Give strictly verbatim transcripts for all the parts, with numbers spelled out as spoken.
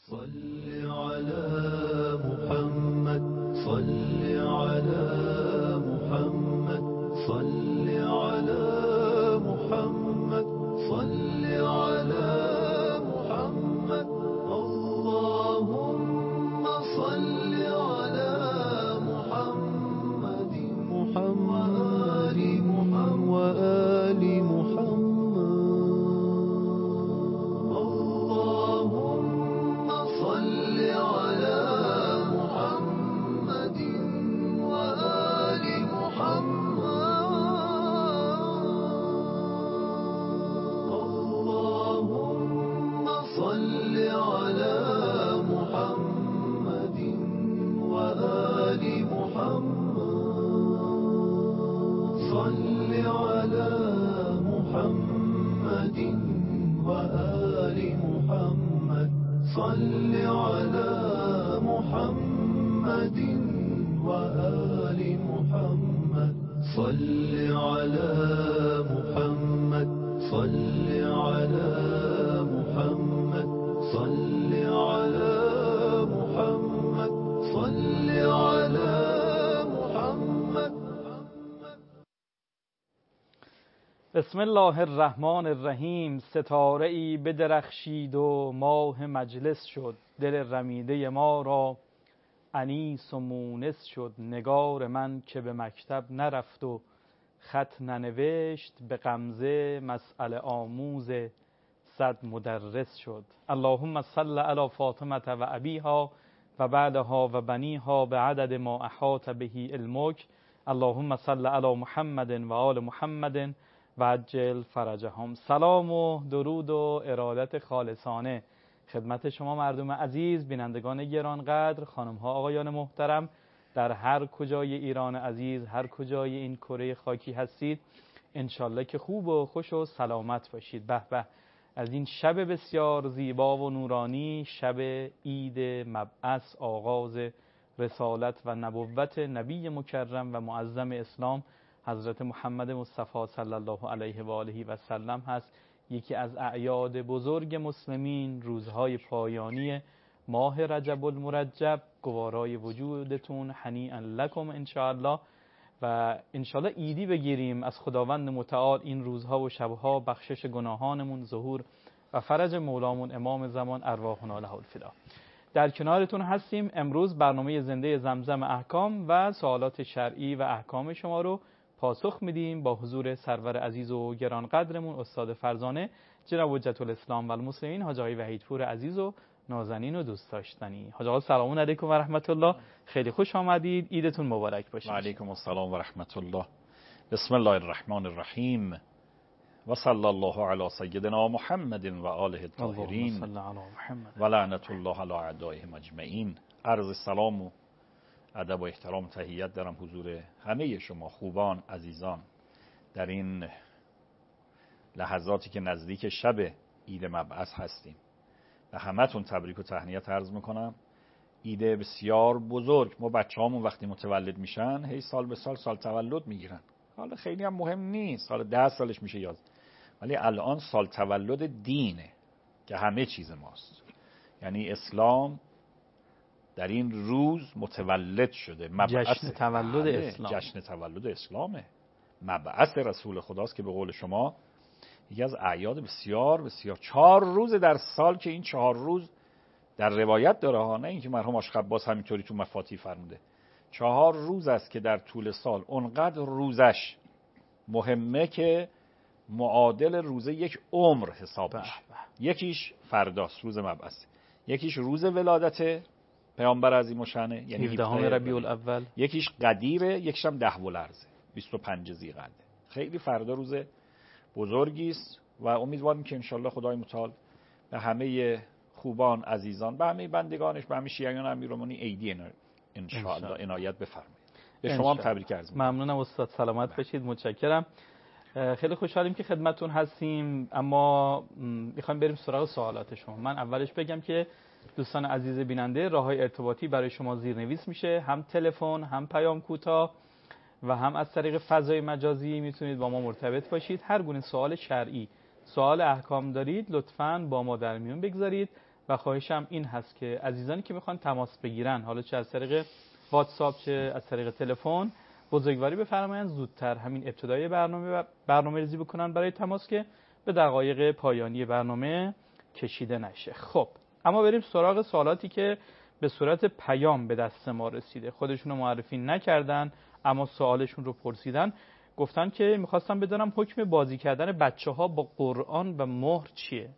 صل على محمد صل على محمد صل على محمد صل على محمد اللهم صل على محمد محمد وآل محمد اللهم صل على محمد وآل محمد اللهم صل على محمد وآل محمد صل على محمد وآل محمد صل على محمد وآل محمد صل على محمد صل على محمد صل على محمد صل على محمد. بسم الله الرحمن الرحیم. ستاره ای بدرخشید و ماه مجلس شد، دل رمیده ما را انیس و مونس شد. نگار من که به مکتب نرفت و خط ننوشت، به غمزه مسئله آموز صد مدرس شد. اللهم صل علی فاطمه و ابیها و بعدها و بنیها به عدد ما احاط بهی علمک. اللهم صل علی محمد و آل محمد و عجل فرجهم. سلام و درود و ارادت خالصانه خدمت شما مردم عزیز، بینندگان گرانقدر، خانم ها آقایان محترم، در هر کجای ایران عزیز، هر کجای این کره خاکی هستید، انشالله که خوب و خوش و سلامت باشید. به به از این شب بسیار زیبا و نورانی، شب عید مبعث، آغاز رسالت و نبوت نبی مکرم و معظم اسلام حضرت محمد مصطفی صلی الله علیه و آله و سلم هست. یکی از اعیاد بزرگ مسلمین، روزهای پایانی ماه رجب المرجب. گوارای وجودتون، هنیئا لکم انشاءالله، و انشاءالله ایدی بگیریم از خداوند متعال این روزها و شبها، بخشش گناهانمون، ظهور و فرج مولامون امام زمان ارواحنا له الفدا. در کنارتون هستیم. امروز برنامه زنده زمزم احکام و سوالات شرعی و احکام شما رو پاسخ میدیم با حضور سرور عزیز و گرانقدرمون استاد فرزانه جناب حجت الاسلام و المسلمین حاج آقای وحیدپور عزیز و نازنین و دوست داشتنی. حاج آقا سلام علیکم و رحمت الله، خیلی خوش آمدید، عیدتون مبارک باشه. و علیکم السلام و رحمت الله. بسم الله الرحمن الرحیم و صلی الله علی سیدنا محمد و آله الطاهرین و لعنت الله علی اعدائهم اجمعین. عرض سلام و ادب و احترام تحیت دارم حضور همه شما خوبان عزیزان در این لحظاتی که نزدیک شب عید مبعث هستیم. و همتون تبریک و تهنیت عرض میکنم. عید بسیار بزرگ. ما بچه‌هامون وقتی متولد میشن هی سال به سال سال تولد میگیرن. حالا خیلی هم مهم نیست، حالا ده سالش میشه یاد، ولی الان سال تولد دینه که همه چیز ماست. یعنی اسلام در این روز متولد شده. جشن تولد اسلام، جشن تولد اسلامه. مبعث رسول خداست که به قول شما یکی از اعیاد بسیار بسیار. چهار روز در سال که این چهار روز در روایت داره ها، نه اینکه مرحوم آش خباز همینطوری تو مفاتیح فرموده. چهار روز است که در طول سال اونقدر روزش مهمه که معادل روزه یک عمر حساب میشه. یکیش فرداست، روز مبعث، یکیش روز ولادت پیامبر عظیم الشأنه یعنی هفدهم ربیع الاول، یکیش قدیره، یکیش هم ده ولرزه بیست و پنج ذیقعده. خیلی فردا روز بزرگی است و امیدواریم که انشالله خدای متعال به همه خوبان عزیزان، به همه بندگانش، به همه شیعیان امیرالمومنین عیدی انشالله عنایت بفرمایید. به شما هم تبریک عرض می‌کنم. ممنونم استاد، سلامت باشید، متشکرم. خیلی خوشحالیم که خدمتتون هستیم، اما میخوایم بریم سراغ سوالات شما. من اولش بگم که دوستان عزیز بیننده، راه‌های ارتباطی برای شما زیرنویس میشه، هم تلفن، هم پیام کوتاه و هم از طریق فضای مجازی میتونید با ما مرتبط باشید. هر گونه سوال شرعی، سوال احکام دارید لطفاً با ما در میون بگذارید و خواهشم این هست که عزیزانی که میخوان تماس بگیرن، حالا چه از طریق واتساپ چه از طریق تلفن، بزرگواری بفرمایند زودتر همین ابتدای برنامه برنامه ریزی بکنن برای تماس که به دقایق پایانی برنامه کشیده نشه. خب اما بریم سراغ سوالاتی که به صورت پیام به دست ما رسیده. خودشون رو معرفی نکردن اما سوالشون رو پرسیدن. گفتن که میخواستم بدونم حکم بازی کردن بچه ها با قرآن و مهر چیه؟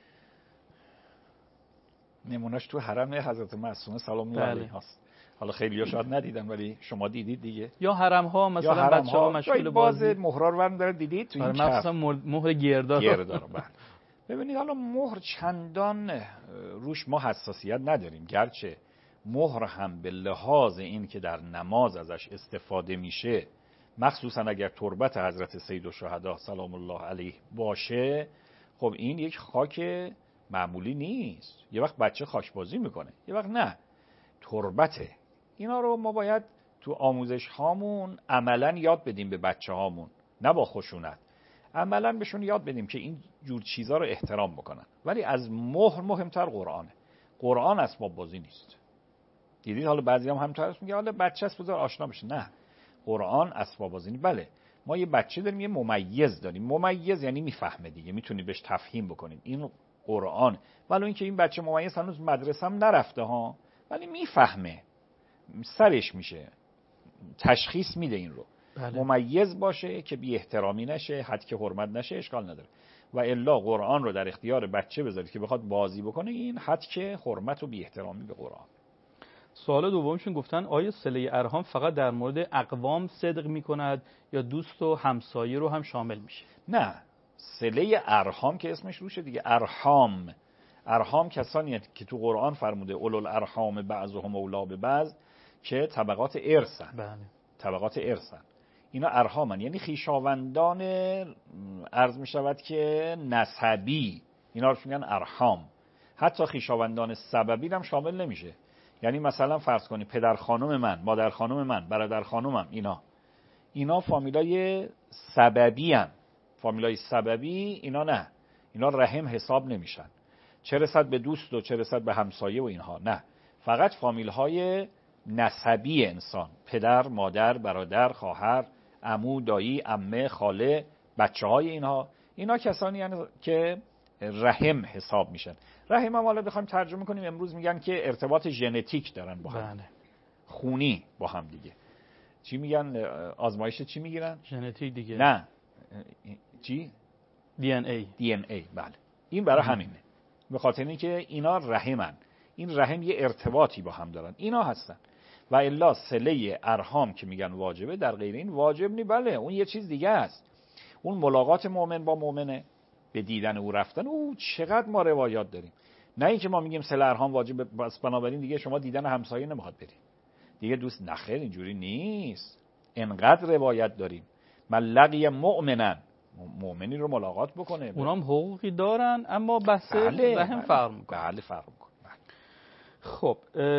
نمونهش تو حرم حضرت معصومه سلام الله علیها هست. حالا خیلی‌ها شاید ندیدن ولی شما دیدید دیگه. یا حرم ها مثلا بچه ها مشغول بازی مهرار ورم داره دیدید تو این کف. مثلا مهر گردار. گردار بله. ببینید حالا مهر چندان روش ما حساسیت نداریم، گرچه مهر هم به لحاظ این که در نماز ازش استفاده میشه، مخصوصا اگر تربت حضرت سیدالشهدا سلام الله علیه باشه، خب این یک خاک معمولی نیست. یه وقت بچه خاکبازی میکنه، یه وقت نه، تربته. اینا رو ما باید تو آموزش هامون عملا یاد بدیم به بچه هامون، نه با خشونت، عملا بهشون یاد بدیم که این جور چیزا رو احترام بکنن. ولی از مهر مهمتر قرآنه. قرآن اسباب بازی نیست. دیدید حالا بعضی هم همینطور میگه حالا بچه است بذار آشنا بشه. نه، قرآن اسباب بازی نیست. بله ما یه بچه داریم، یه ممیز داریم. ممیز یعنی میفهمه دیگه، میتونید بهش تفهیم بکنید این قرآن. ولی اینکه این بچه ممیز هنوز مدرسه هم نرفته ها، ولی میفهمه، سرش میشه، تشخیص میده این رو. بله. ممیز باشه که بی احترامی نشه، حد که حرمت نشه، اشکال نداره. و الا قرآن رو در اختیار بچه بذارید که بخواد بازی بکنه، این حد که حرمت و بی احترامی به قرآن. سوال دومشون گفتن آیا صله ارحام فقط در مورد اقوام صدق میکند یا دوست و همسایه رو هم شامل میشه؟ نه، صله ارحام که اسمش روشه دیگه. ارحام ارحام کسانی که تو قرآن فرموده اولوالارحام بعضهم اولی ببعض، که طبقات ارثن. بله. طبقات ارثن، اینا ارحامن، یعنی خویشاوندان، عرض می شود که نسبی، اینا رو میگن ارحام. حتی خویشاوندان سببی هم شامل نمیشه. یعنی مثلا فرض کنی پدر خانم من، مادر خانم من، برادر خانومم، اینا اینا فامیلای سببی هن. فامیلای سببی اینا نه، اینا رحم حساب نمیشن. چه رسد به دوست و چه رسد به همسایه و اینها، نه، فقط فامیل های نسبی انسان، پدر، مادر، برادر، خواهر، عمو، دایی، عمه، خاله، بچه های اینها، اینا کسانی هستند که رحم حساب میشن. رحم هم حالا بخوایم ترجمه کنیم امروز میگن که ارتباط ژنتیک دارن با هم. بله. خونی با هم دیگه. چی میگن؟ آزمایش چی میگیرن؟ ژنتیک دیگه. نه چی؟ دی ان ای. دی ان ای. بله. این برای همینه. به خاطر اینکه اینا رحمن. این رحم یه ارتباطی با هم دارن. اینا هستن. و الا صله ارحام که میگن واجبه، در غیر این واجب نی. بله اون یه چیز دیگه است. اون ملاقات مؤمن با مؤمنه، به دیدن او رفتن. او چقدر ما روایات داریم. نه اینکه ما میگیم صله ارحام واجبه بس بنابراین دیگه شما دیدن همسایه نمیخواد برید دیگه دوست. نخیر، اینجوری نیست. انقدر روایت داریم. من لقی مؤمنا، مؤمنی رو ملاقات بکنه. اونام حقوقی دارن اما بحث بله رحم فرق میکنه. بله فرق میکنه. خب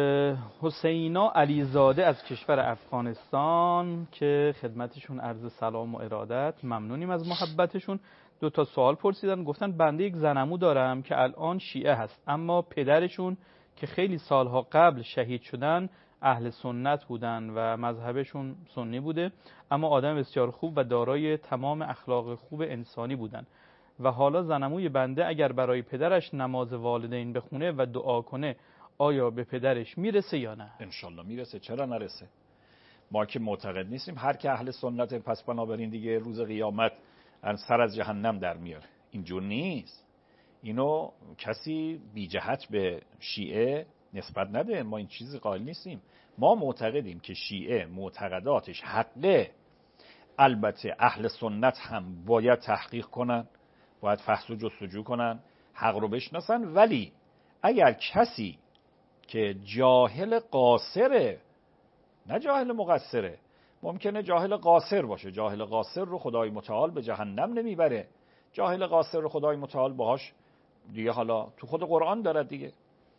حسینا علیزاده از کشور افغانستان که خدمتشون عرض سلام و ارادت، ممنونیم از محبتشون. دو تا سوال پرسیدن. گفتن بنده یک زنمو دارم که الان شیعه هست، اما پدرشون که خیلی سالها قبل شهید شدن اهل سنت بودن و مذهبشون سنی بوده، اما آدم بسیار خوب و دارای تمام اخلاق خوب انسانی بودن و حالا زنموی بنده اگر برای پدرش نماز والدین بخونه و دعا کنه آیا به پدرش میرسه یا نه؟ انشالله میرسه، چرا نرسه؟ ما که معتقد نیستیم هر که اهل سنت پس بنابراین دیگه روز قیامت سر از جهنم در میاره. اینجور نیست. اینو کسی بی جهت به شیعه نسبت نده. ما این چیزی قائل نیستیم. ما معتقدیم که شیعه معتقداتش حقه. البته اهل سنت هم باید تحقیق کنن، باید فحص و جستجو کنن، حق رو بشناسن. ولی اگر کسی که جاهل قاصره، نه جاهل مقصره، ممکنه جاهل قاصر باشه. جاهل قاصر رو خدای متعال به جهنم نمیبره. جاهل قاصر رو خدای متعال باهاش دیگه حالا تو خود قرآن داره دیگه،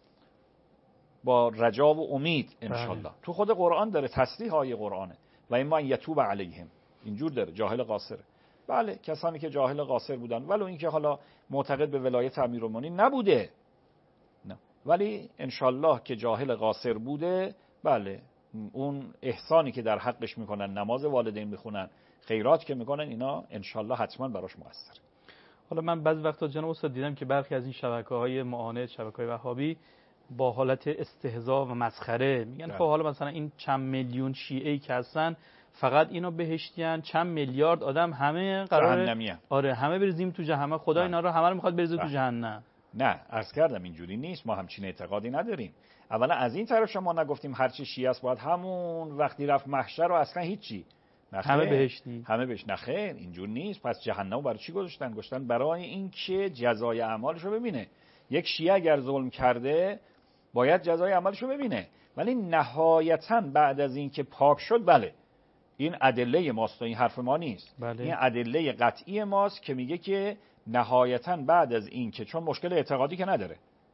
با رجا و امید انشالله. تو خود قرآن داره، تصریح های قرآنه. و اما ان یتوب علیهم، اینجور داره. جاهل قاصره. بله کسانی که جاهل قاصر بودن، ولو اینکه حالا معتقد به ولایت امیرالمومنین نبوده، نه، ولی انشالله که جاهل قاصر بوده، بله اون احسانی که در حقش میکنن، نماز والدین میخونن، خیرات که میکنن، اینا انشالله حتما براش مؤثره. حالا من بعضی وقتا جناب استاد دیدم که برخی از این شبکه‌های معاند، شبکه‌های وهابی با حالت استهزاء و مسخره میگن خب حالا مثلا این چند میلیون شیعه‌ای که هستن فقط اینو بهشتیان، چند میلیارد آدم همه قراره جهنمیان. آره همه بریزیم تو جهنم، خدا اینا رو همه رو میخواد بریزه تو جهنم. نه عرض کردم اینجوری نیست، ما همچین اعتقادی نداریم. اولا از این طرف شما نگفتیم هر چی شیعه است باید همون وقتی رفت محشر رو اصلا هیچی همه بهشتی، همه بهش. نه خیر، اینجور نیست. پس جهنم برای چی گذاشتن؟ گذاشتن برای این که جزای اعمالش رو ببینه. یک شیعه اگر ظلم کرده باید جزای اعمالش رو ببینه، ولی نهایتاً بعد از این که پاک شد، بله این ادله ماست، این حرف ما نیست. بله. این ادله قطعی ماست که میگه که نهایتاً بعد از این که، چون مشکل اعتقادی که نداره،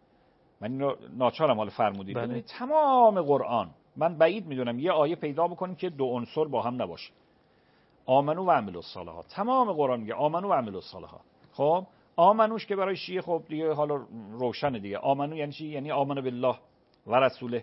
من اینو ناچارم حالا فرمودید. بله. تمام قرآن، من بعید میدونم یه آیه پیدا بکنیم که دو عنصر با هم نباشه. آمنو و عملوا الصالحات، تمام قرآن میگه آمنو و عملوا الصالحات. خب آمنوش که برای شیعه خب دیگه حالا روشنه دیگه. آمنو یعنی چی؟ یعنی آمنو بالله و رسوله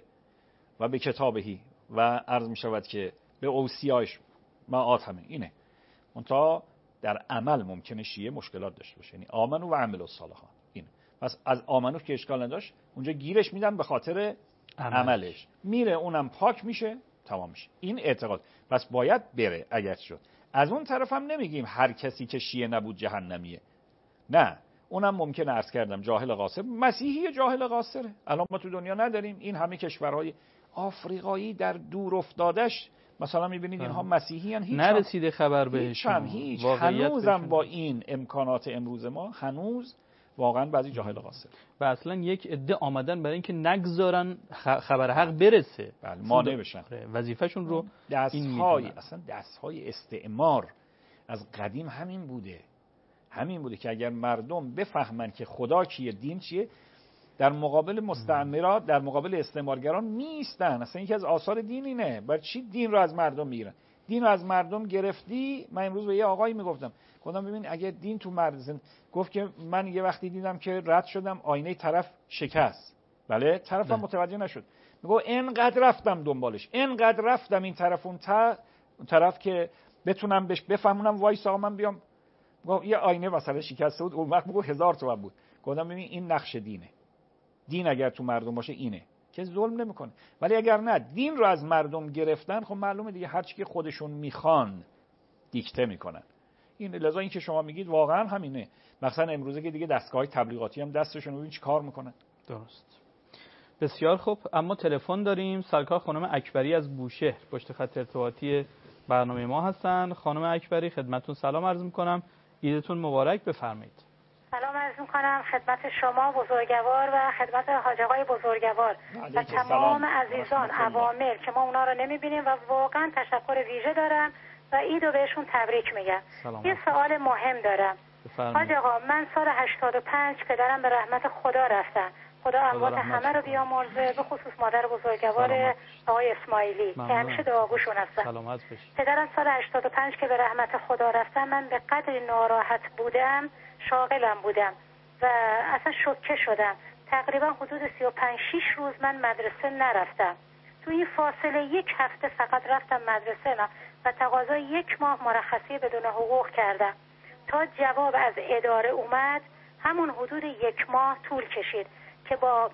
و به کتابهی و عرض میشود که به اوصیاش معاد همه اینه. منتها در عمل ممکنه شیعه مشکلات داشته باشه. یعنی آمنو و عملوا الصالحات اینه. پس از آمنو که اشکال نداشت، اونجا گیرش میدن به خاطر عملش. عملش میره، اونم پاک میشه، تمام میشه. این اعتقاد. پس باید بره اگر شد. از اون طرف هم نمیگیم هر کسی که شیعه نبود جهنمیه. نه، اونم ممکنه عرض کردم جاهل قاصر، مسیحی جاهل قاصره. الان ما تو دنیا نداریم این همه کشورهای آفریقایی در دور افتادش مثلا میبینید اینها مسیحی ان، هیچ نرسیده خبر بهش، هیچ هنوزم با این امکانات امروز ما هنوز واقعا بعضی جاهل قاصر و اصلا یک عده آمدن برای اینکه نگذارن خبر حق برسه، بله مانع بشن، وظیفه‌شون رو دست‌های اصلا دست‌های استعمار از قدیم همین بوده. همین بوده که اگر مردم بفهمن که خدا کیه، دین چیه، در مقابل مستعمرات، در مقابل استعمارگران میستن. اصلا یکی از آثار دین اینه. برای چی دین رو از مردم میگیرن؟ دین رو از مردم گرفتی. من امروز به یه آقایی میگفتم، گفتم ببین اگه دین تو مردم، گفت که من یه وقتی دیدم که رد شدم آینه طرف شکست، بله طرفم متوجه نشد، میگه اینقدر رفتم دنبالش، اینقدر رفتم این طرف اون تا اون طرف که بتونم بهش بفهمونم وایسا من بیام. گفت یه آینه مثلا شکسته بود، اون وقت میگه هزار تومن بود. گفتم ببین این نقش دینه. دین اگر تو مردم باشه اینه که ظلم نمیکنه، ولی اگر نه دین رو از مردم گرفتن، خب معلومه دیگه هر چی که خودشون میخوان دیکته میکنن. این لذا این که شما میگید واقعا همینه. مثلا امروزه که دیگه دستگاه‌های تبلیغاتی هم دستشون، ببین چی کار میکنن. درست. بسیار خوب. اما تلفن داریم. سرکار خانم اکبری از بوشهر پشت خط ارتباطی برنامه ما هستن. خانم اکبری خدمتتون سلام عرض میکنم. عیدتون مبارک، بفرمایید. سلام عرض میکنم خدمت شما بزرگوار و خدمت حاج آقای بزرگوار و تمام عزیزان عوامل که ما اونا رو نمیبینیم و واقعا تشکر ویژه دارم و عید رو بهشون تبریک میگم. یه سوال مهم دارم. حاج آقا، من سال هشتاد و پنج پدرم به رحمت خدا رفتن. خدا اموات همه رو بیامرزه، به خصوص مادر بزرگوار آقای اسماعیلی که همیشه دعاگوشون هستن. پدرم سال هشتاد و پنج که به رحمت خدا رفتن، من به قدری ناراحت بودم، شاغلم بودم و اصلا شوکه شدم. تقریبا حدود سی و پنج شش روز من مدرسه نرفتم. تو این فاصله یک هفته فقط رفتم مدرسه نه و تقاضای یک ماه مرخصی بدون حقوق کردم. تا جواب از اداره اومد همون حدود یک ماه طول کشید که با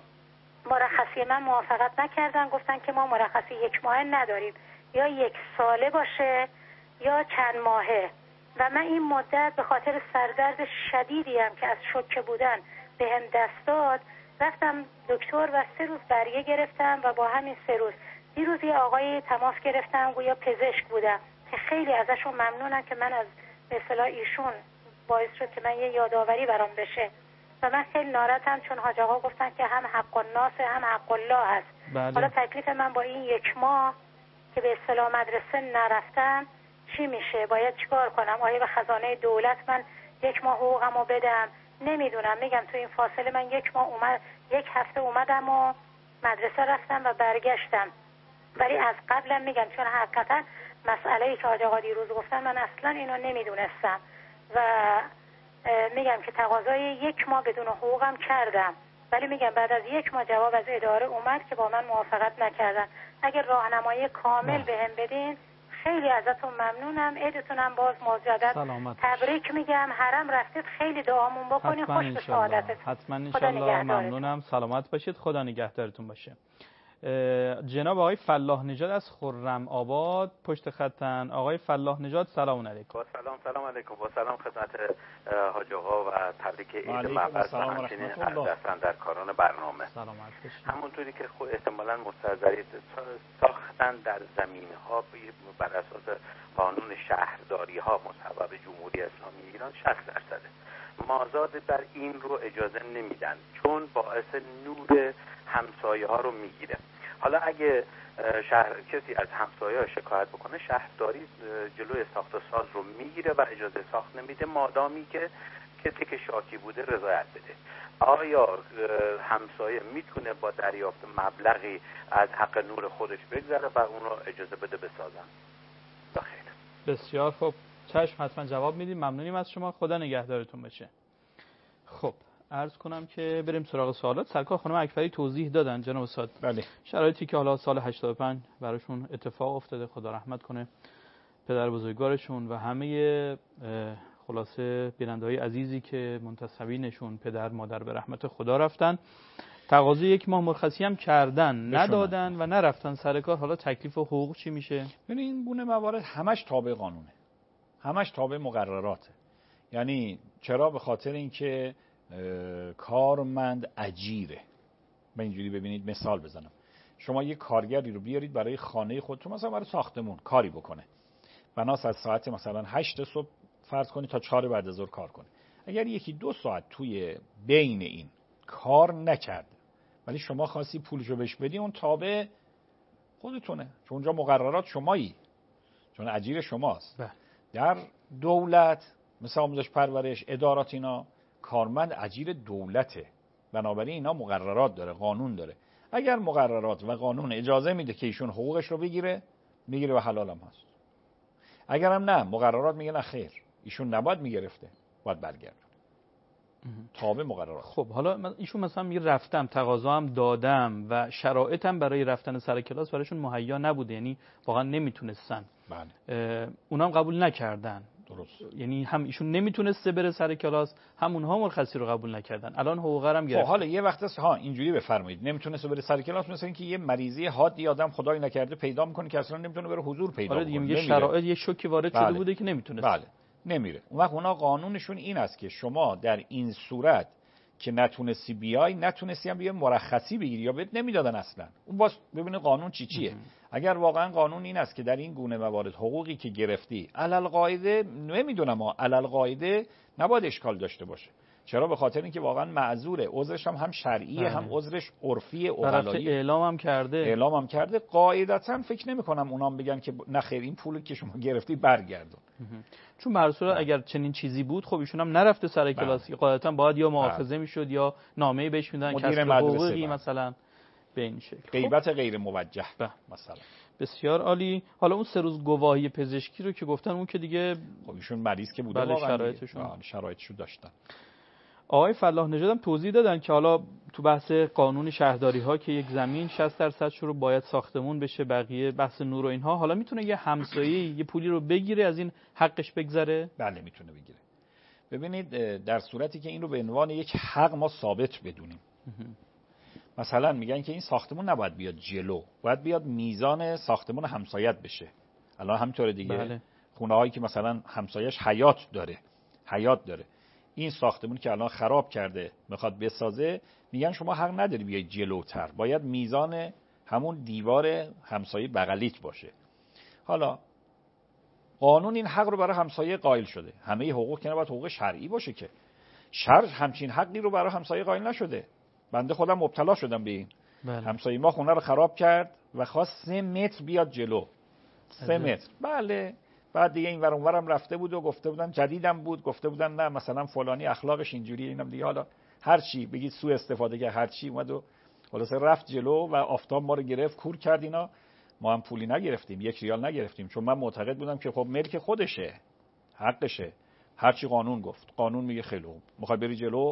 مرخصی من موافقت نکردن. گفتن که ما مرخصی یک ماه نداریم، یا یک ساله باشه یا چند ماهه. و من این مدت به خاطر سردرد شدیدی هم که از شوکه بودن به هم دست داد، رفتم دکتر و سه روز بریه گرفتم و با همین سه روز دیروز یه آقای تماس گرفتم گویا پزشک بودم که خیلی ازشون ممنونم که من از به اصطلاح ایشون باعث شد که من یه یادآوری برام بشه و من خیلی ناراحتم چون حاج آقا گفتن که هم حق الناس هم حق الله هست. بله. حالا تکلیف من با این یک ماه که به اصطلاح مدرسه نرفتم چی میشه؟ باید چیکار کنم؟ آیا به خزانه دولت من یک ماه حقوقمو بدم؟ نمیدونم. میگم تو این فاصله من یک ماه اومد یک هفته اومدم و مدرسه رفتم و برگشتم، ولی از قبلم میگم چون حقیقتا مسئله‌ای که حاج آقا دیروز گفتن من اصلا اینو نمیدونستم و میگم که تقاضای یک ماه بدون حقوقم کردم ولی میگم بعد از یک ماه جواب از اداره اومد که با من موافقت نکردن. اگر راهنمایی کامل بهم بدین خیلی ازتون ممنونم. عیدتونم باز مجدد تبریک میگم. حرم رفتید خیلی دعامون بکنین. خوش به سعادتتون. حتما انشالله. ممنونم. سلامت باشید. خدا نگهدارتون باشه. جناب آقای فلاح نژاد از خرم آباد پشت خطن. آقای فلاح نژاد سلام علیکم. با سلام سلام علیکم. با سلام خدمت حاج آقا و تبریک عید مبعث و همچنین دستن در کاران برنامه. سلامت باشید. همونطوری که خود احتمالاً مستحضرید ساختن در زمین ها بر اساس قانون شهرداری ها مصوب جمهوری اسلامی ایران شصت درصده. مازاد بر این رو اجازه نمیدن چون باعث نور همسایه ها رو میگیره. حالا اگه شهر کسی از همسایه ها شکایت بکنه شهرداری جلوی ساخت و ساز رو میگیره و اجازه ساخت نمیده مادامی که کسی که شاکی بوده رضایت بده. آیا همسایه میتونه با دریافت مبلغی از حق نور خودش بگذره و اون رو اجازه بده بسازن؟ بخیر. بسیار خوب. چشم حتما جواب میدیم. ممنونیم از شما. خدا نگهدارتون باشه. خب عرض کنم که بریم سراغ سوالات. سرکار خانم اکبری توضیح دادن جناب استاد. بله. شرایطی که حالا سال هشتاد و پنج براشون اتفاق افتاده، خدا رحمت کنه پدر بزرگوارشون و همه خلاصه بیننده‌های عزیزی که منتسبینشون پدر مادر به رحمت خدا رفتن. تقاضای یک ماه مرخصی هم کردن، ندادن و نرفتن سر کار. حالا تکلیف و حقوق چی میشه؟ ببین این گونه موارد همش تابع قانونه، همش تابع مقرراته. یعنی چرا؟ به خاطر اینکه کارمند اجیره. من اینجوری ببینید مثال بزنم، شما یه کارگری رو بیارید برای خانه خودتون، مثلا برای ساختمون کاری بکنه، بناس از ساعت مثلا هشت صبح فرض کنید تا چهار بعد از ظهر کار کنه. اگر یکی دو ساعت توی بین این کار نکرد ولی شما خواستی پولشو بهش بدی، اون تابع خودتونه، چون اونجا مقررات شمایی، چون اجیر شماست. بله. در دولت مثل آموزش پرورش ادارات اینا کارمند اجیر دولته، بنابراین اینا مقررات داره، قانون داره. اگر مقررات و قانون اجازه میده که ایشون حقوقش رو بگیره، میگیره و حلال هم هست. اگر هم نه، مقررات میگه نه خیر، ایشون نباید میگرفته، باید برگرده. تابع مقررات. خب حالا من ایشون مثلا میگه رفتم تقاضا هم دادم و شرایطم برای رفتن سر کلاس برایشون مهیا نبوده، یعنی واقعا نمیتونستن. بله. اونام قبول نکردن. درست. یعنی هم ایشون نمیتونسته بره سر کلاس، هم اونها مرخصی رو قبول نکردن. الان حقوق هم گرفتن. خب حالا یه وقت است ها اینجوری بفرمایید نمیتونسته بره سر کلاس، مثلا اینکه یه مریضی حادی آدم خدای نکرده پیدا میکنه که اصلا نمیتونه بره حضور پیدا کنه. آره دیگه یه شرایط یه شوکی وارد بله. شده بوده که نمیتونسته. بله. نمیره. اون وقت اونا قانونشون این است که شما در این صورت که نتونستی بیای، نتونستی هم بیای مرخصی بگیری یا بهت نمیدادن اصلا. اون باز ببینه قانون چی چیه. اگر واقعا قانون این است که در این گونه موارد حقوقی که گرفتی علل قاعده، نمیدونم ها، علل قاعده نباید اشکال داشته باشه. چرا؟ به خاطر اینکه واقعا معذوره، عذرش هم هم شرعیه هم عذرش عرفی اوغلایی، اعلام هم کرده اعلام هم کرده. قاعدتا فکر نمی کنم اونام بگن که نه خیر این پولی که شما گرفتی برگردون. چون مرسولا اگر چنین چیزی بود خب ایشون هم نرفته سر کلاس، قاعدتا باید یا مؤاخذه میشد یا نامه‌ای بهش میدن کسب حقوقی مثلا به این شکل. غیبت غیر موجه مثلا. بسیار عالی. حالا اون سه روز گواهی پزشکی رو که گفتن اون که دیگه خب ایشون مریض که بوده، بله واقعا شرایطشون شرایطشو داشتن. آقای فلاح نژاد هم توضیح دادن که حالا تو بحث قانون شهرداری ها که یک زمین شصت درصد رو باید ساختمون بشه، بقیه بحث نور و اینها، حالا میتونه یه همسایه یه پولی رو بگیره از این حقش بگذره؟ بله میتونه بگیره. ببینید در صورتی که این رو به عنوان یک حق ما ثابت بدونیم، مثلا میگن که این ساختمون نباید بیاد جلو، باید بیاد میزان ساختمون همسایت بشه. الان همینطوره دیگه. بله. خونه هایی که مثلا همسایش حیاط داره حیاط داره این ساختمون که الان خراب کرده میخواد بسازه، میگن شما حق نداری بیای جلوتر، باید میزان همون دیوار همسایه بغلیت باشه. حالا قانون این حق رو برای همسایه قائل شده. همه حقوق که نباید حقوق شرعی باشه که. شرع همچین حقی رو برای همسایه قائل نشده. بنده خودم مبتلا شدم به این. بله. همسایه ما خونه رو خراب کرد و خواست سه متر بیاد جلو. سه متر. بله. بعد دیگه این ور اون ورم رفته بود و گفته بودن جدیدم بود، گفته بودن نه مثلا فلانی اخلاقش اینجوریه، اینم دیگه حالا هر چی بگید سوء استفاده که هر چی اومد و خلاص رفت جلو و آفتاب ما رو گرفت، کور کرد اینا. ما هم پولی نگرفتیم، یک ریال نگرفتیم، چون من معتقد بودم که خب ملک خودشه، حقشه، هر چی قانون گفت. قانون میگه خیلی خوب میخوای بری جلو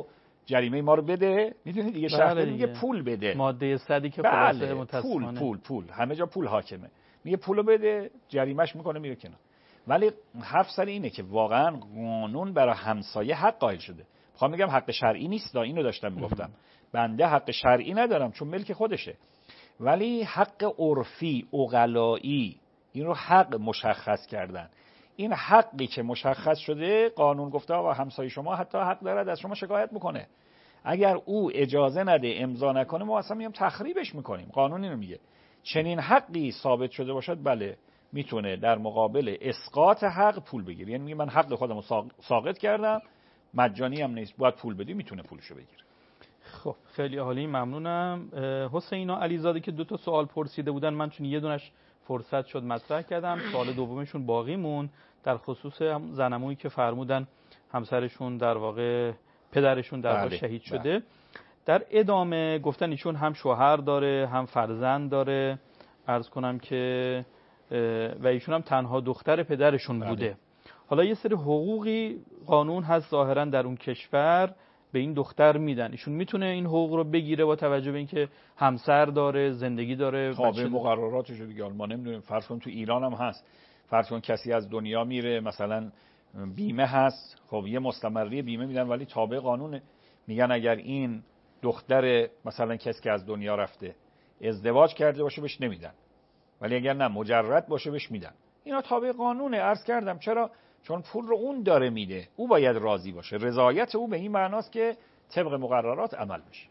جریمه ما رو بده. میدونی دیگه شهر میگه پول بده، ماده صدی که بله. خلاصه متاسفانه پول پول پول همه جا پول حاکمه، میگه پولو بده، جریمهش میکنه میره کنار. ولی حرف سر اینه که واقعا قانون برای همسایه حق قائل شده. میخوام میگم حق شرعی نیست، اینو داشتم میگفتم، بنده حق شرعی ندارم چون ملک خودشه، ولی حق عرفی عقلایی این رو حق مشخص کردن. این حقی که مشخص شده قانون گفته آقا همسایه شما حتی حق دارد از شما شکایت بکنه، اگر او اجازه نده امضا نکنه ما اصلا میام تخریبش میکنیم. قانون اینو میگه چنین حقی ثابت شده باشد بله میتونه در مقابل اسقاط حق پول بگیره. یعنی من حق خودم رو ساقط کردم، مجانی هم نیست، باید پول بدی، میتونه پولشو بگیره. خب خیلی عالی، ممنونم. حسین و علیزاده که دو تا سوال پرسیده بودن، من چون یه دونش فرصت شد مطرح کردم، سوال دومشون باقی مون در خصوص زنمویی که فرمودن همسرشون در واقع پدرشون در واقع شهید شده. بله. در ادامه گفتن ایشون هم شوهر داره هم فرزند داره، عرض کنم که و ایشون هم تنها دختر پدرشون بله. بوده. حالا یه سری حقوقی قانون هست ظاهرا در اون کشور به این دختر میدن، ایشون میتونه این حقوق رو بگیره با توجه به اینکه همسر داره، زندگی داره، تابع مقرراتش دیگه. ما نمیدونیم، فرض کن تو ایران هم هست، فرض کن کسی از دنیا میره مثلا بیمه هست، خب یه مستمری بیمه میدن ولی تابع قانونه. میگن اگر این دختر مثلا کسی که از دنیا رفته ازدواج کرده باشه بهش نمیدن، ولی اگر نه مجرد باشه بهش میدن. اینا تابع قانونه. عرض کردم چرا؟ چون پول رو اون داره میده، او باید راضی باشه. رضایت او به این معناست که طبق مقررات عمل بشه.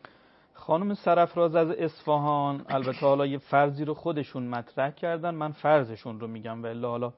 خانم سرفراز از اصفهان البته حالا یه فرضی رو خودشون مطرح کردن، من فرضشون رو میگم ولی حالا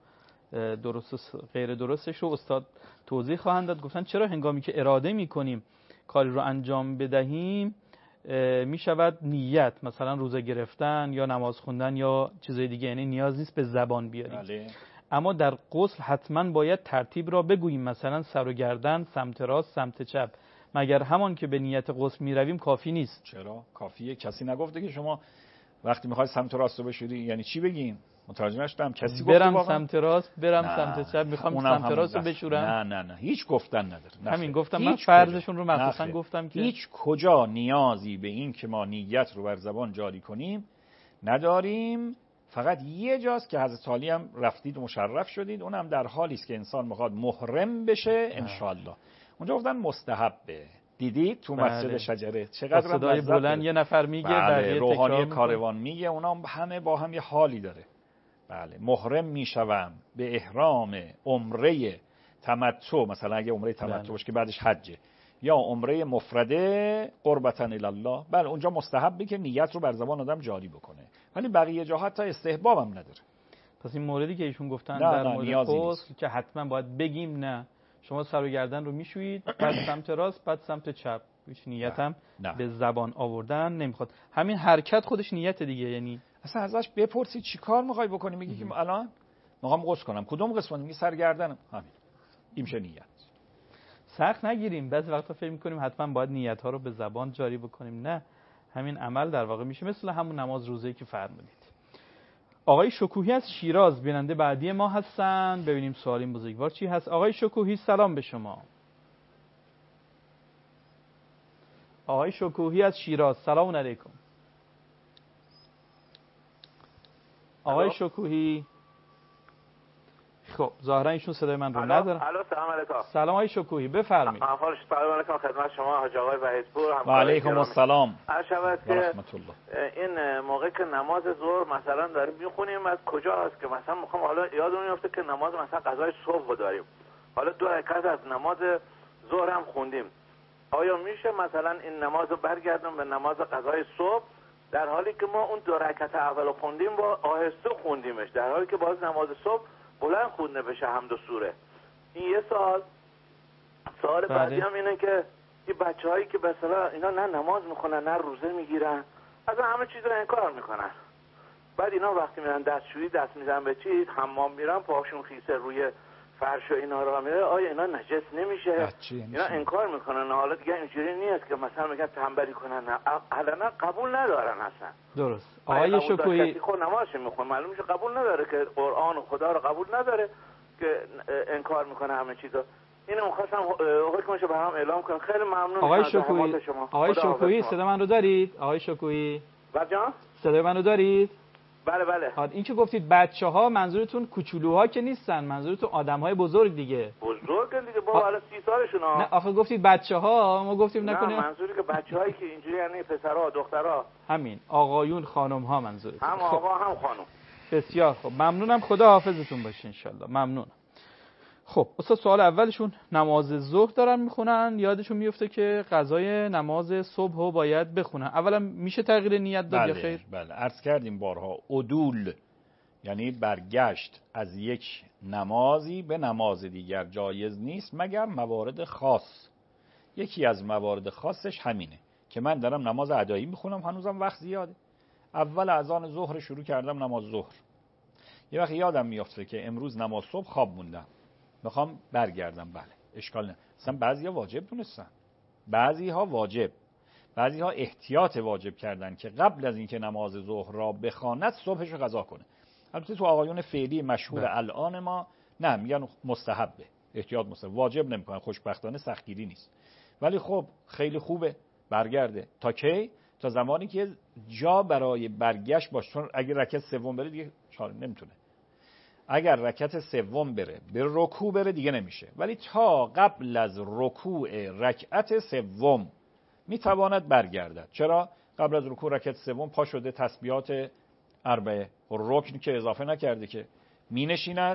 درست غیر درستش رو استاد توضیح خواهند داد. گفتن چرا هنگامی که اراده میکنیم کاری رو انجام بدهیم میشود نیت، مثلا روزه گرفتن یا نماز خوندن یا چیزای دیگه، یعنی نیاز نیست به زبان بیاریم. بله. اما در غسل حتما باید ترتیب را بگوییم، مثلا سر و گردن، سمت راست، سمت چپ، مگر همان که به نیت غسل میرویم کافی نیست؟ چرا کافیه؟ کسی نگفته که شما وقتی میخوای سمت راست رو بشوری یعنی چی بگین؟ متوجه نشدم. کسی گفته برم سمت راست، برم نه. سمت چپ، میخوام سمت راست رو بشورم؟ نه نه نه هیچ گفتن نداره. همین گفتم، من فرضشون رو مخصوصا گفتم که هیچ کجا نیازی به این که ما نیت رو بر زبان جاری کنیم نداریم. فقط یه جاست که حضرت علی هم رفتید و مشرف شدید، اونم در حالی است که انسان میخواد محرم بشه انشالله. اونجا گفتن مستحبه. دیدید تو مسجد بله. شجره چقدر صدای بلند یه نفر میگه، بله. روحانی کاروان میگه، اونا همه با هم یه حالی داره. بله. محرم میشوم به احرام عمره تمتع، مثلا اگه عمره تمتع باشه که بعدش حجه، یا عمره مفرده قربتا الی الله. بله اونجا مستحبه که نیت رو بر زبان آدم جاری بکنه، ولی بقیه جاها حتی استحباب هم نداره. پس این موردی که ایشون گفتن در مورد غسل که حتما باید بگیم نه، شما سر و گردن رو میشویید، بعد سمت راست، بعد سمت چپ، هیچ نیت هم به زبان آوردن نمیخواد. همین حرکت خودش نیت دیگه. یعنی اصلا ازش بپرسی چیکار میخوای بکنی، میگی که الان میخوام غسل کنم، کدوم قسمت؟ میگی سر گردنم. همین این میشه نیت. سخت نگیریم، بعضی وقتا فکر میکنیم حتما باید نیت ها رو به زبان جاری بکنیم، نه، همین عمل در واقع میشه مثل همون نماز روزه‌ای که فرمودید. آقای شکوهی از شیراز بیننده بعدی ما هستن، ببینیم سوال این بزرگوار چی هست. آقای شکوهی سلام به شما. آقای شکوهی از شیراز سلام علیکم. آقای شکوهی خب ظاهرا ایشون صدای من رو ندارن. الو سلام علیکم. سلام آقای شکوهی بفرمایید. احوال سلام علیکم خدمت شما حاج آقای وحیدپور. و علیکم السلام. عرض که این موقع که نماز ظهر مثلا داریم میخونیم از کجا هست که مثلا میخوام حالا یادمون میفته که نماز مثلا قضای صبح داریم، حالا دو رکعت از نماز ظهر هم خوندیم، آیا میشه مثلا این نماز رو برگردون به نماز قضای صبح در حالی که ما اون دو رکعت اول خوندیم با آهسته خوندیمش، در حالی که باز نماز صبح بلند خونده بشه حمد و سوره؟ این یه سوال. سوال بعدی هم اینه که این بچه هایی که به اصطلاح اینا نه نماز میخونن نه روزه میگیرن، از همه چیز رو انکار میکنن، بعد اینا وقتی میرن دستشویی دست میزنن به چی حمام میرن پاشون خیسه روی فرش و اینا رو میره، آیا اینا نجس نمیشه؟ اینا انکار میکنن. حالا دیگه اینجوری نیست که مثلا میگن تنبلی کنن، نه علنا قبول ندارن اصلا. درست. آقای شکوهی خود نمازش میخونه معلوم میشه قبول نداره، که قرآن و خدا رو قبول نداره که انکار میکنه همه چیزو. اینو می‌خواستم حکمشو برام اعلام کنم. خیلی ممنون. آقای شکویی، آقای شکویی صدا من رو دارید؟ آقای شکویی بله جان؟ صدا من رو دارید؟ بله بله. این که گفتید بچه‌ها منظورتون کوچولوها که نیستن، منظورتون آدم‌های بزرگ دیگه. بزرگ دیگه بابا، الان سی سالشون ها. نه آخه گفتید بچه‌ها، ما گفتیم نکنه. نه منظوری که بچه‌هایی که اینجوری یعنی پسرها دخترها. همین آقایون خانم‌ها منظورتون. هم آقا هم خانم. بسیار خب، ممنونم، خدا حافظتون باشه ان شاءالله. ممنونم. خب استاد سوال اولشون نماز ظهر دارن میخونن، یادشون میفته که قضای نماز صبح رو باید بخونن. اولا میشه تغییر نیت داد یا خیر؟ بله عرض کردیم بارها، عدول یعنی برگشت از یک نمازی به نماز دیگر جایز نیست مگر موارد خاص. یکی از موارد خاصش همینه که من دارم نماز ادایی میخونم، هنوزم وقت زیاده، اول اذان ظهر شروع کردم نماز ظهر، یه وقت یادم میافته که امروز نماز صبح خواب موندم، میخوام برگردم، بله اشکال نه. مثلا بعضی‌ها واجب دونستن، بعضی‌ها واجب، بعضی‌ها احتیاط واجب کردن که قبل از اینکه نماز ظهر را بخواند صبحش رو قضا کنه. البته تو آقایون فعلی مشهور الان ما نه میگن مستحبه، احتیاط مستحب، واجب نمیکنن، خوشبختانه سختگیری نیست. ولی خب خیلی خوبه برگرده. تا کی؟ تا زمانی که جا برای برگشت باشه، چون اگه رکعت سوم بره دیگه چاره نمیتونه. اگر رکعت سوم بره به رکوع بره دیگه نمیشه، ولی تا قبل از رکوع رکعت سوم میتواند برگردد. چرا؟ قبل از رکوع رکعت سوم پا شده تسبیحات اربعه رکن که اضافه نکرده، که می نشیند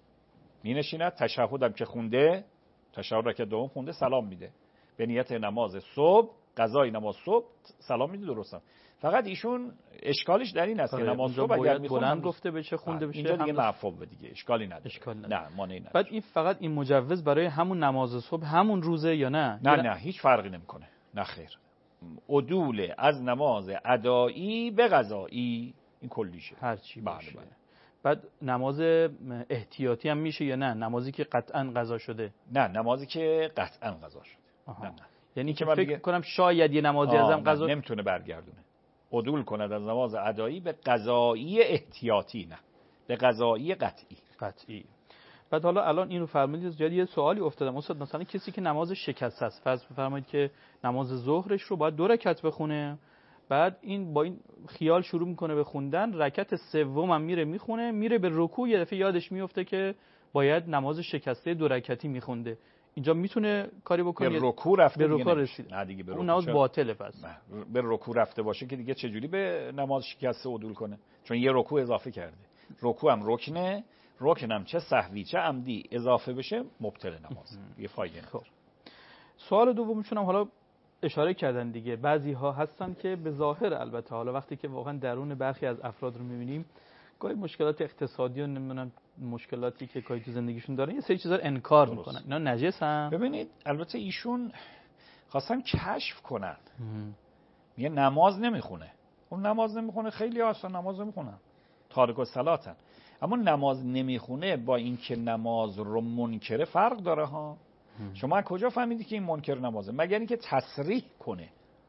می نشیند تشهد هم که خونده، تشهد رکعت دوم خونده، سلام میده به نیت نماز صبح، قضای نماز صبح سلام میده. درستم. فقط ایشون اشکالش در این است که نماز صبح اگر میخونن گفته بشه خونده بشه، اینجا دیگه معفوه دیگه، اشکالی نداره. اشکال نداره. نه مانعی نداره. بعد این فقط این مجوز برای همون نماز صبح همون روزه یا نه؟ نه نه هیچ فرقی نمیکنه. نه خیر. عدول از نماز ادایی به قضایی این کلیشه، هر چی باشه. بله بله. بعد نماز احتیاطی هم میشه یا نه؟ نمازی که قطعا قضا شده؟ نه نمازی که قطعا قضا شده. نه نه. یعنی که فکر بگه... کنم شاید یه نمازی ازم قضا نمیتونه برگردونه. عدول کند از نماز ادایی به قضایی احتیاطی، نه به قضایی قطعی. قطعی. بعد حالا الان اینو فرمودید، زیاد یه سوالی افتادم استاد، مثلا کسی که نماز شکسته است، فرض بفرمایید که نماز ظهرش رو باید دو رکعت بخونه، بعد این با این خیال شروع میکنه به خوندن، رکعت سوم هم میره میخونه، میره به رکوع، یه دفعه یادش میفته که باید نماز شکسته دو رکعتی میخونده، اینجا میتونه کاری بکنه؟ به رکوع رفته، به رکوع رسید، نه دیگه به رکوع اون نماز باطله. پس به رکوع رفته باشه که دیگه چجوری به نماز شکسته عدول کنه؟ چون یه رکوع اضافه کرده. رکوع هم رکنه، رکنم چه سهوی چه عمدی اضافه بشه مبطل نماز، یه فایده نداره. خب سوال دومشون هم حالا اشاره کردن دیگه، بعضی ها هستن که به ظاهر، البته حالا وقتی که واقعا درون برخی از افراد رو میبینیم، گاهی مشکلات اقتصادی و نمیدونم مشکلاتی که گاهی تو زندگیشون دارن، یه سری چیزا رو انکار درست میکنن، اینا نجسن. ببینید البته ایشون خواستن کشف کنن، میگه نماز نمیخونه. اون نماز نمیخونه، خیلی اصلا نماز نمیخونن، تارک الصلاتن، اما نماز نمیخونه با اینکه نماز رو منکره فرق داره ها. شما کجا فهمیدی که این منکر نمازه؟ مگر اینکه تصریح کنه.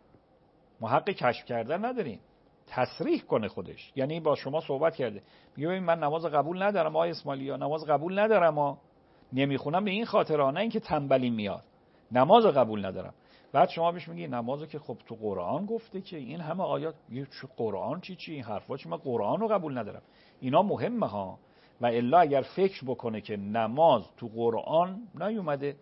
ما حق کشف کردن نداریم، تصریح کنه خودش. یعنی با شما صحبت کرده، میگه ببین من نماز قبول ندارم آقای اسماعیلی، نماز قبول ندارم ها، نمیخونم به این خاطر ها، نه اینکه تنبلی میاد، نماز قبول ندارم. بعد شما بهش میگی نمازو که خب تو قرآن گفته که این همه آیات، میگه چه قرآن چی چی این حرفا چی، من قرآن رو قبول ندارم. اینا مهمه ها، و الا اگر فکر بکنه که نماز تو قرآن نیومده،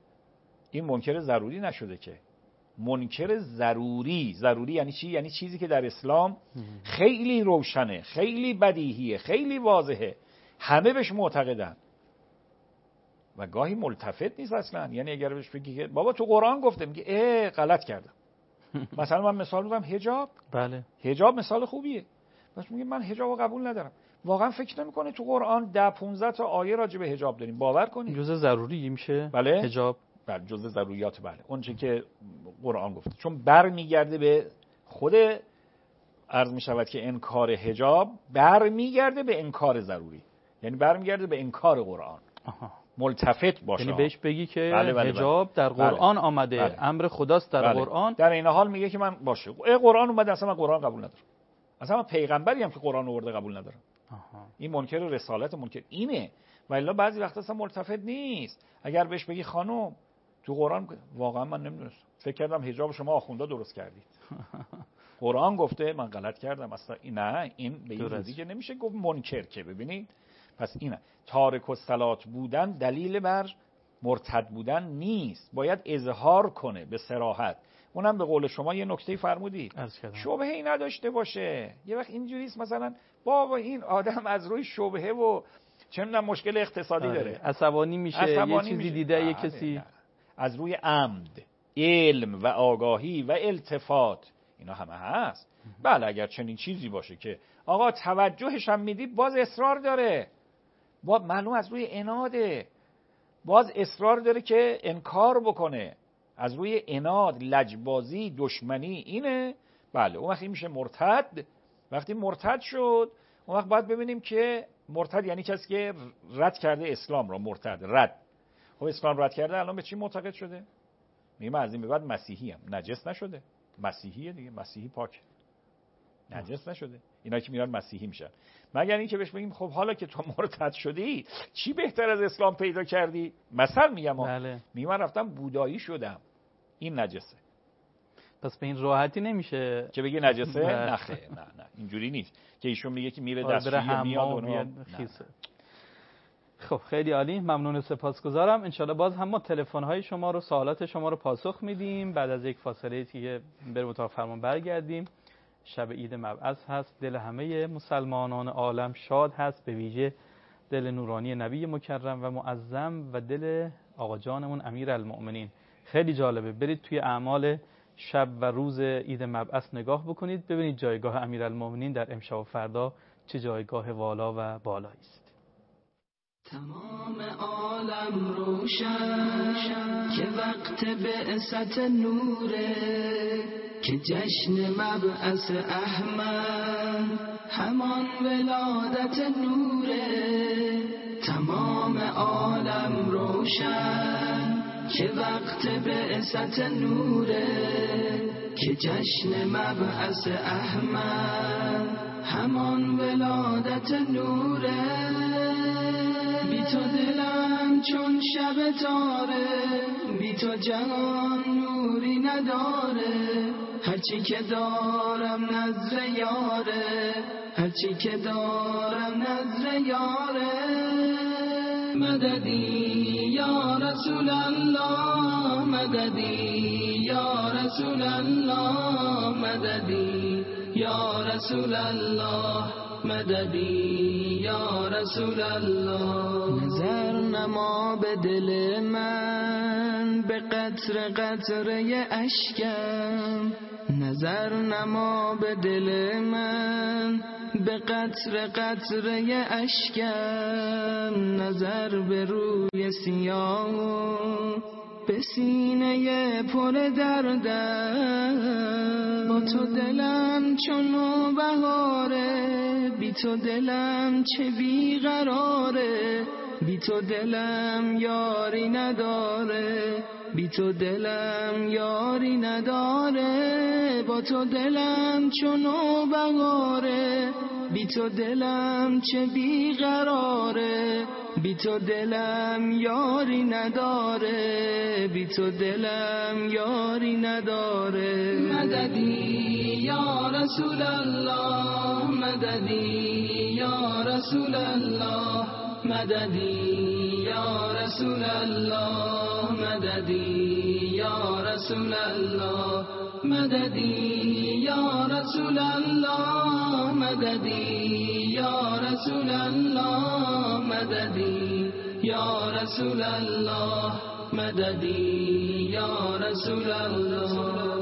این منکر ضروری نشده که. منکر ضروری، ضروری یعنی چی؟ یعنی چیزی که در اسلام خیلی روشنه، خیلی بدیهیه، خیلی واضحه، همه بهش معتقدن و گاهی ملتفت نیست اصلا. یعنی اگر بهش بگی که بابا تو قرآن گفته، میگه اه غلط کردم. مثلا من مثال میزنم حجاب، بله حجاب مثال خوبیه، بس میگه من حجابو قبول ندارم، واقعا فکر نمیکنه تو قرآن ده پانزده تا آیه راجع به حجاب داریم، باور کنید جزء ضروری میشه. بله حجاب بله جزء ضروریات، بله اون چه که قرآن گفته، چون برمیگرده به خود، عرض میشود که انکار حجاب برمیگرده به انکار ضروری، یعنی برمیگرده به انکار قرآن. آها. ملتفت باشه، یعنی بهش بگی که بله بله حجاب بله. در قرآن بله. آمده، بله. امر خداست در بله. قرآن. در این حال میگه که من باشه ای قرآن اومده، اصلا من قرآن قبول ندارم، اصلا من پیغمبری هم که قرآن آورده قبول ندارم. آها. این منکر رسالت، منکر اینه. و الا بعضی وقتا اصلا ملتفت نیست. اگر بهش بگی خانم تو قرآن، واقعا من نمیدونستم، فکر کردم حجاب شما آخوندا درست کردید. قرآن گفته من غلط کردم اصلا. نه، این به این روزی که نمیشه گفت منکر که. ببینید پس اینه تارک الصلات بودن دلیل بر مرتد بودن نیست، باید اظهار کنه به صراحت. اونم به قول شما یه نکته فرمودید شبهه‌ای نداشته باشه. یه وقت اینجوریست مثلا بابا این آدم از روی شبهه و چه می‌دونم مشکل اقتصادی آره. داره عصبانی میشه، عصبانی یه چیزی میشه. دیده یه کسی. از روی عمد، علم و آگاهی و التفات اینا همه هست. بله اگر چنین چیزی باشه که آقا توجهش هم میدی باز اصرار داره، با معلوم از روی عناده، باز اصرار داره که انکار بکنه، از روی عناد، لجبازی، دشمنی اینه. بله اون وقت میشه مرتد. وقتی مرتد شد اون وقت باید ببینیم که مرتد یعنی کسی که رد کرده اسلام را. مرتد رد، خب اسلام رد کرده الان به چی معتقد شده؟ میگه از این به بعد مسیحی ام. نجس نشده، مسیحیه دیگه، مسیحی پاک، نجس نشده. اینا که میرن مسیحی میشن. مگر اینکه بهش بگیم خب حالا که تو مرتد شدی چی بهتر از اسلام پیدا کردی؟ مثلا میگم بله. میگم من رفتم بودایی شدم، این نجسه. پس به این راحتی نمیشه که بگی نجسه؟ نه خیر، نه نه اینجوری نیست که ایشون میگه که میره دستشویی میاد و خیسه. خب خیلی عالی، ممنون و سپاسگزارم. انشالله باز هم ما تلفن‌های شما رو، سوالات شما رو پاسخ میدیم بعد از یک فاصله که بریم اتاق فرمان برگردیم. شب عید مبعث هست، دل همه مسلمانان عالم شاد هست، به ویژه دل نورانی نبی مکرم و معظم و دل آقا جانمون امیرالمؤمنین. خیلی جالبه، برید توی اعمال شب و روز عید مبعث نگاه بکنید، ببینید جایگاه امیرالمؤمنین در امشب و فردا چه جایگاه والا و بالایی است. تمام عالم روشن که وقت بعثت نوره، که جشن مبعث احمد همان ولادت نوره. تمام عالم روشن که وقت بعثت نوره، که جشن مبعث احمد همان ولادت نوره. بی تو دلم چون شب تاره، بی تو جهان نوری نداره. هرچی که دارم نظر یاره، هرچی که دارم نظر یاره. مددی یا رسول الله، مددی یا رسول الله، مددی یا رسول الله، مددی یا رسول الله. نظر نما به دل من به قطر قطره اشکم، نظر نما به دل من به قطر قطره اشکم. نظر به روی سیاه به سینه پر دردم. با تو دلم چونو بهاره، بی تو دلم چه بیقراره. بی تو دلم یاری نداره، بی تو دلم یاری نداره. با تو دلم چونو بهاره، بی تو دلم چه بیقراره. بی تو دلم یاری نداره، بی تو دلم یاری نداره. مددی یا رسول الله، مددی یا رسول الله، مددی یا رسول الله، مددی یا رسول الله، مددی یا رسول الله، مددی یا رسول الله، مددی یا رسول الله، مددی یا رسول الله.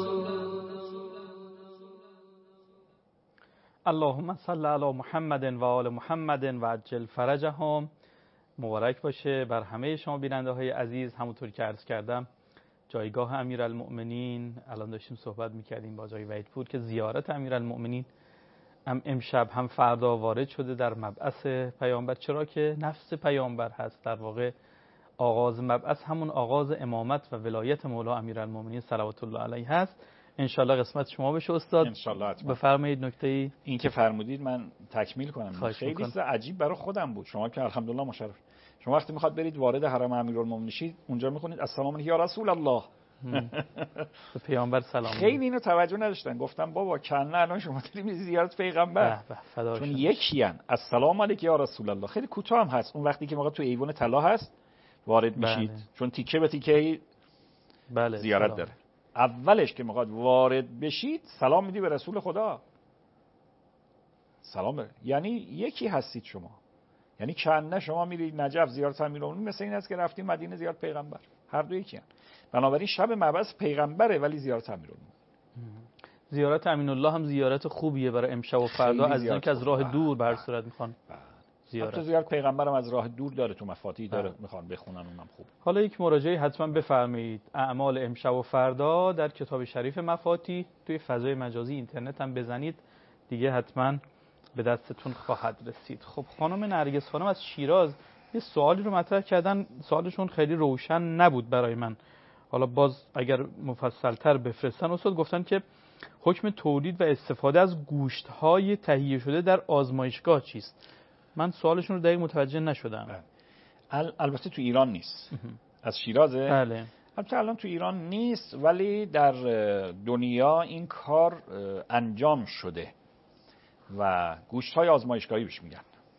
اللهم صل علی محمد و آل محمد و عجل فرجهم. مبارک باشه بر همه شما بیننده های عزیز. همونطور که عرض کردم جایگاه امیرالمؤمنین، الان داشتیم صحبت میکردیم با جای وحیدپور که زیارت امیرالمؤمنین هم امشب هم فردا وارد شده در مبعث پیامبر، چرا که نفس پیامبر هست. در واقع آغاز مبعث همون آغاز امامت و ولایت مولا امیرالمؤمنین صلوات الله علیه هست. انشالله قسمت شما بشه استاد. انشالله. بفرمایید نکته ای. این که فرمودید من تکمیل کنم. خیلی عجیب برای خودم بود. شما که الحمدلله مشرف، شما وقتی میخواد برید وارد حرم امیرالمومنین شید اونجا میخونید السلام علیک یا رسول الله، به پیامبر سلام. خیلی اینو توجه نداشتن. گفتم بابا کنه الان شما دارید زیارت پیغمبر، چون یکی ان السلام علیک یا رسول الله. خیلی کوتاه هم هست. اون وقتی که موقع تو ایوان طلا هست وارد میشید، بله. چون تیکه به تیکه بله. زیارت سلام. داره. اولش که میخواد وارد بشید سلام میدی به رسول خدا. سلام بره. یعنی یکی هستید شما. یعنی کنه شما میرید نجف زیارت امیرالمومنین مثل این است که رفتیم مدینه زیارت پیغمبر، هر دو یکی هستند. بنابراین شب مبعث پیغمبره ولی زیارت امیرالمومنین. زیارت امین الله هم زیارت خوبیه برای امشب و فردا، از اینکه از راه دور به هر صورت میخوان زیارت. زیارت پیغمبرم از راه دور داره، تو مفاتیح داره میخوان بخونن، اونم خوب. حالا یک مراجعه حتما بفرمایید. اعمال امشب و فردا در کتاب شریف مفاتیح توی فضای مجازی اینترنت هم بزنید دیگه حتما به دستتون خواهد رسید. خب خانم نرگس خانم از شیراز یه سوالی رو مطرح کردن، سوالشون خیلی روشن نبود برای من. حالا باز اگر مفصل‌تر بفرستن استاد، گفتن که حکم تولید و استفاده از گوشت‌های تهیه شده در آزمایشگاه چیست؟ من سوالشون رو دقیق متوجه نشدم. ال... البته تو ایران نیست. از شیرازه؟ بله. البته الان تو ایران نیست ولی در دنیا این کار انجام شده و گوشت‌های آزمایشگاهی بهش میگن.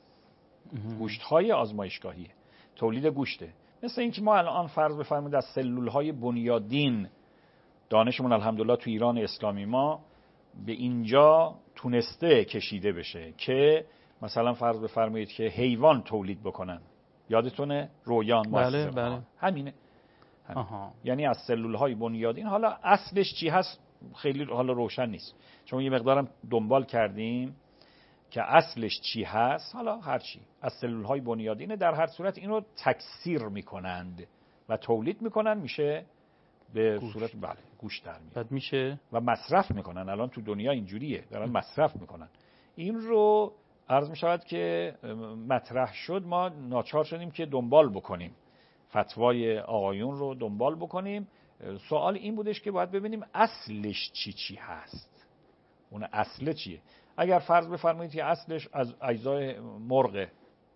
گوشت‌های آزمایشگاهی، تولید گوشته. مثل اینکه ما الان فرض بفرمایید از سلول‌های بنیادین دانشمون الحمدلله تو ایران اسلامی ما به اینجا تونسته کشیده بشه که مثلا فرض بفرمایید که حیوان تولید بکنن. یادتونه رویان بله بله همینه. همین. یعنی از سلول‌های بنیادین. حالا اصلش چی هست خیلی حالا روشن نیست، چون یه مقدارم دنبال کردیم که اصلش چی هست. حالا هر چی از سلول‌های بنیادینه، در هر صورت اینو تکثیر میکنند و تولید میکنن، میشه به گوشت. صورت بله گوشت در میاد میشه و مصرف میکنن. الان تو دنیا اینجوریه، دارن مصرف میکنن. این رو عرض میشود که مطرح شد، ما ناچار شدیم که دنبال بکنیم، فتوای آقایون رو دنبال بکنیم. سوال این بودش که باید ببینیم اصلش چی چی هست. اون اصل چیه؟ اگر فرض بفرمایید که اصلش از اجزای مرغه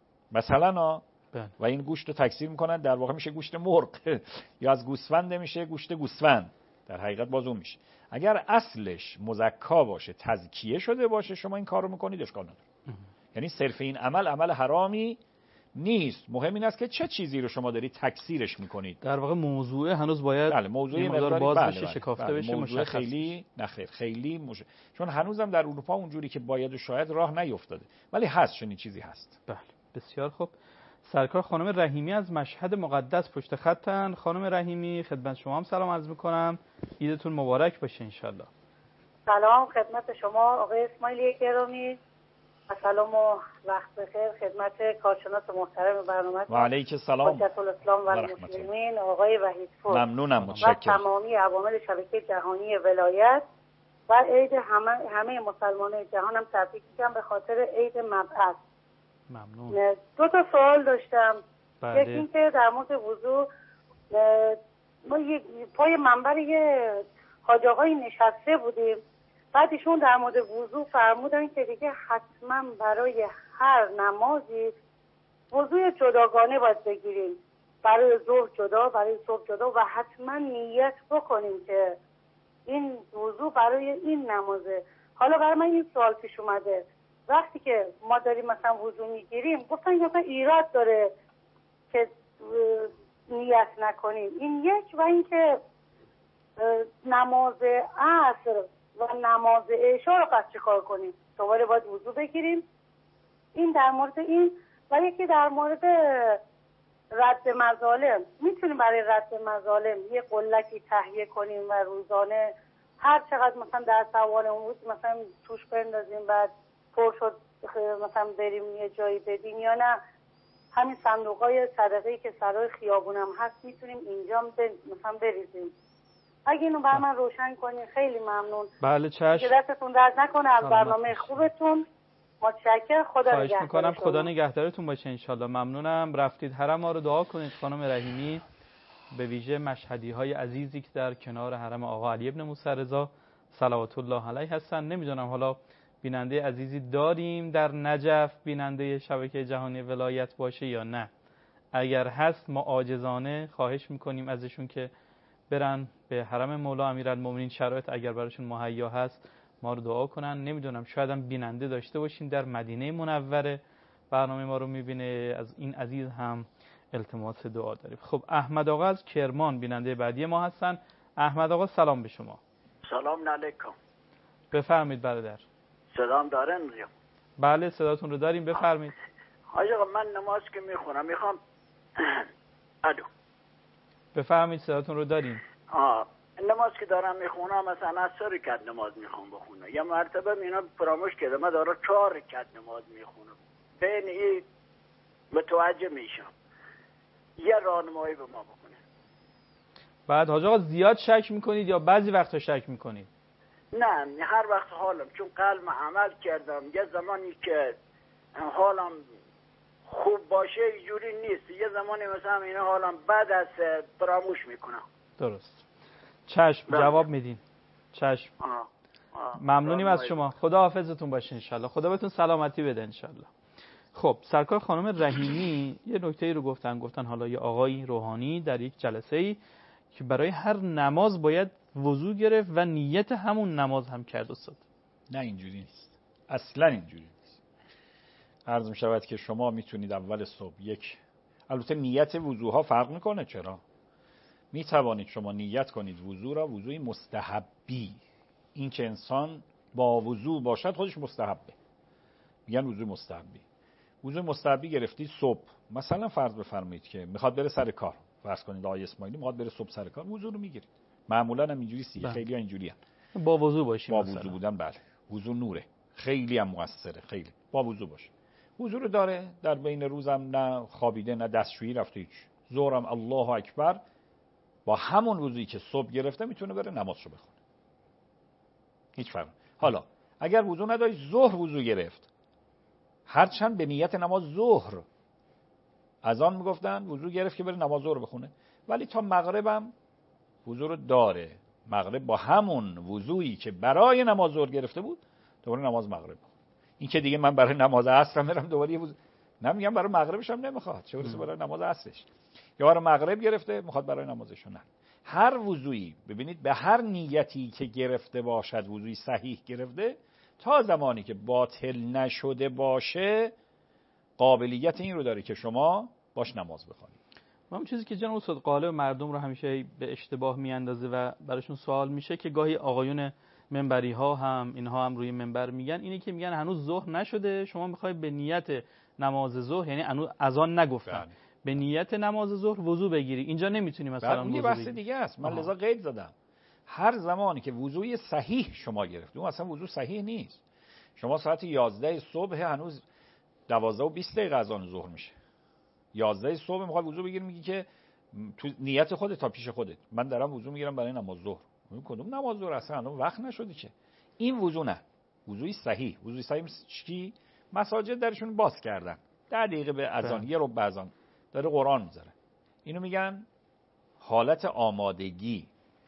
مثلا و این گوشت رو تکثیر میکنن، در واقع میشه گوشت مرغ. یا از گوسفند میشه گوشت گوسفند، در حقیقت باز اون میشه. اگر اصلش مزکا باشه، تزکیه شده باشه، شما این کار رو میکنید اشکال نداره. یعنی صرف این عمل عمل حرامی نیست. مهم این است که چه چیزی رو شما دارید تکثیرش میکنید. در واقع موضوع هنوز باید بله موضوع مقدار باز بله بشه، بله شکافته بله بشه، موضوع مشخص خیلی نخیر خیلی مش... چون هنوزم در اروپا اونجوری که باید و شاید راه نیفتاده، ولی هست چنین چیزی هست. بله بسیار خوب. سرکار خانم رحیمی از مشهد مقدس پشت خطن. خانم رحیمی خدمت شما هم سلام عرض میکنم، عیدتون مبارک باشه انشالله. سلام خدمت شما آقای اسماعیلی گرامی، سلام و وقت بخیر خدمت کارشناس محترم برنامه و علیک السلام حجت الاسلام و المسلمین آقای وحیدپور. ممنونم، متشکرم. و تمامی عوامل شبکه جهانی ولایت و عید همه همه مسلمانان جهان هم تبریک میگم به خاطر عید مبعث. ممنون. دو تا سوال داشتم. بله. یکی اینکه در مورد وضو ما پای منبر یه حاج آقایی نشسته بودیم، بعد ایشون در مورد وضو فرمودن که دیگه حتما برای هر نمازی وضوی جداگانه باید بگیریم، برای ظهر جدا، برای صبح جدا، و حتما نیت بکنیم که این وضو برای این نمازه. حالا برای من این سوال پیش اومده، وقتی که ما داریم مثلا وضو میگیریم گفتن مثلا ایراد داره که نیت نکنیم، این یک. و اینکه نماز عصر و نماز عشا رو پس چه کار کنیم؟ دوباره باید وضو بگیریم؟ این در مورد این. و یکی در مورد رد مظالم، میتونیم برای رد مظالم یه قلکی تهیه کنیم و روزانه هر چقدر مثلا در سوالمون بود مثلا توش بندازیم، بعد پر شد مثلا بریم یه جایی بدیم، یا نه همین صندوقای صدقه‌ای که سرای خیابونم هست میتونیم اینجا مثلا بریزیم؟ اگه اینو بر من روشن کنین خیلی ممنون. بله چشم. دستتون درد نکنه از برنامه خوبتون. متشکرم. خدا خواهش میکنم. خدا نگهدارتون باشه انشالله. ممنونم. رفتید حرم ما رو دعا کنید خانم رحیمی، به ویژه مشهدی های عزیزی که در کنار حرم آقا علی ابن موسی رضا صلوات الله علیه هستن. نمیدونم حالا بیننده عزیزی داریم در نجف، بیننده شبکه جهانی ولایت باشه یا نه. اگر هست ما عاجزانه خواهش میکنیم ازشون که برن به حرم مولا امیرالمومنین، شرایط اگر براشون مهیا هست ما رو دعا کنن. نمیدونم شاید هم بیننده داشته باشیم در مدینه منوره برنامه ما رو میبینه، از این عزیز هم التماس دعا داریم. خب احمد آقا از کرمان بیننده بعدی ما هستن. احمد آقا سلام به شما. سلام علیکم. بفرمایید برادر. صدام دارن میگم؟ بله صداتون رو داریم، بفرمایید. حاج آقا من نماز که میخونم میخوام ادو بفرمایید صداتون رو داریم. آه نماز که دارم میخونم مثلا از سه رکعت نماز میخوام بخونم. یه مرتبه اینا فراموش کرده من دارم چهار رکعت نماز میخونم. بین این متوجه میشم. یه راهنمایی به ما بکنه. بعد حاج آقا زیاد شک میکنید یا بعضی وقتا شک میکنید؟ نه هر وقت حالم، چون قلب عمل کردم یه زمانی که حالم خوب باشه اینجوری نیست، یه زمانی مثلا این حالم بعد از فراموش میکنم. درست. چشم جواب میدین. چشم. آه. آه. ممنونیم از شما. خدا حافظتون باشه انشالله. خدا بهتون سلامتی بده انشالله. خب سرکار خانم رحیمی یه نکته‌ای رو گفتن، گفتن حالا یه آقای روحانی در یک جلسه‌ای که برای هر نماز باید وضو گرفت و نیت همون نماز هم کرد استاد. نه اینجوری نیست، اصلا اینجوری نیست. عرض می شود که شما میتونید اول صبح یک، البته نیت وضوها فرق میکنه. چرا؟ می توانید شما نیت کنید وضو را وضوی مستحبی، این که انسان با وضو باشد خودش مستحبه، میگن وضو مستحبی. وضو مستحبی گرفتید صبح، مثلا فرض بفرمایید که میخواد بره سر کار، فرض کنید آقای اسماعیلی میخواد بره صبح سر کار، وضو رو میگیرید. معمولا هم اینجوری سی، خیلی ها اینجوریه. با وضو باشیم. با وضو بودن بله. وضو نوره، خیلی هم موثره، خیلی با وضو باشه. وضو رو داره، در بین روزم نه خوابیده نه دستشویی رفته، هیچ. ظهرم الله اکبر با همون وضویی که صبح گرفته میتونه بره نمازشو بخونه. هیچ فرق. حالا اگر وضو نداشت ظهر وضو گرفت، هرچند به نیت نماز ظهر از آن میگفتن وضو گرفت که بره نماز ظهر بخونه، ولی تا مغربم وضو رو داره. مغرب با همون وضویی که برای نماز ظهر گرفته بود دوباره نماز مغرب. این که دیگه من برای نماز عصر میرم دوباره یه وضو، نمیگم برای مغربش هم نمیخواد، چه برسه برای نماز عصرش. یا برای مغرب گرفته میخواد برای نمازش، نه. هر وضویی ببینید به هر نیتی که گرفته باشد، وضوی صحیح گرفته، تا زمانی که باطل نشده باشه قابلیت این رو داره که شما باش نماز بخونید. همون چیزی که جناب استاد قالب مردم رو همیشه به اشتباه میاندازه و براشون سوال میشه که گاهی آقایون منبری ها هم اینها هم روی منبر میگن اینه که میگن هنوز ظهر نشده، شما میخوای به نیت نماز ظهر، یعنی هنوز اذان نگفتن، به نیت نماز ظهر وضو بگیری. اینجا نمیتونی مثلا وضو بگیری. بحث دیگه است. من لذا قید زدم هر زمانی که وضوی صحیح شما گرفت، اون اصلا وضو صحیح نیست. شما ساعت یازده صبح هنوز دوازده و بیست دقیقه اذان ظهر میشه. یازده صبح میخوای وضو بگیری، میگی که تو نیت خودت تا پیش خودت من دارم وضو میگیرم برای نماز ظهر. اون کدوم نماز ظهر اصلا وقت نشده که. این وضو نه، وضوی صحیح. وضوی صحیح چی؟ مساجد درشون باز کردن ده دقیقه به اذان، یه ربع اذان داره قرآن میذاره. اینو میگن حالت آمادگی.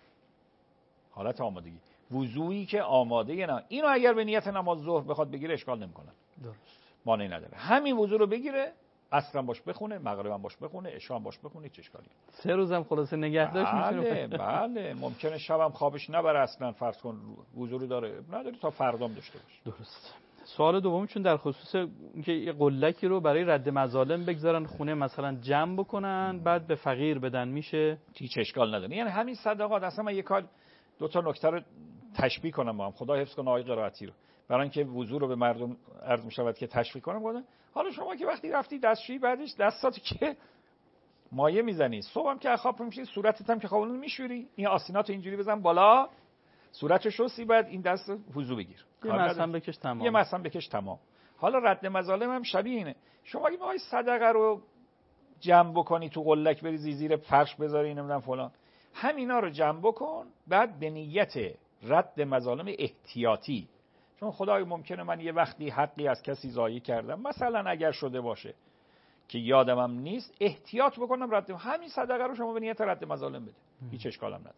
حالت آمادگی، وضویی که آماده نه. اینو اگر به نیت نماز ظهر بخواد بگیره اشکال نمیکنه، درست، مانعی نداره. همین وضو رو بگیره، عصرم باش بخونه، مغربم باش بخونه، عشاءم باش بخونه، چه اشکالی؟ سه روزم خلاصه نگه داشت میتونه. بله بله، ممکنه شبم خوابش نبره اصلا، فرض کن وضو رو داره نداره تا فردام داشته باشه. درست. سوال دوم چون در خصوص اینکه یه قلکی رو برای رد مظالم بگذارن خونه مثلا جمع بکنن بعد به فقیر بدن، میشه؟ هیچ اشکال نداره. یعنی همین صدقات. اصلا من یه کار دو تا نکته رو تشبیه کنم با هم، خدا حفظ کنه آقای قرائتی رو، برای اینکه وضو رو به مردم عرض می‌شود که تشویق کنم. گفتم حالا شما که وقتی رفتی دستشویی بعدش دستاتو که مایه میزنی، صبحم که خواب میشی صورتت هم که خوابون میشوری، این آسیناتو اینجوری بزن بالا، صورتشو شستی، بعد این دست وضو بگیر، یه مسحم بکش تمام، یه مسحم بکش تمام. حالا رد مظالم هم شبیه اینه. شما اگه می‌خوای صدقه رو جمع بکنی تو قلک بریزی زیر فرش بذاری نمیدونم فلان، همینا رو جمع بکن، بعد به نیت رد مظالم احتیاطی، چون خدای ممکنه من یه وقتی حقی از کسی ضایع کردم، مثلا اگر شده باشه که یادمم نیست، احتیاط بکنم رد، همین صدقه رو شما به نیت رد مظالم بده، هیچ اشکالم نداره.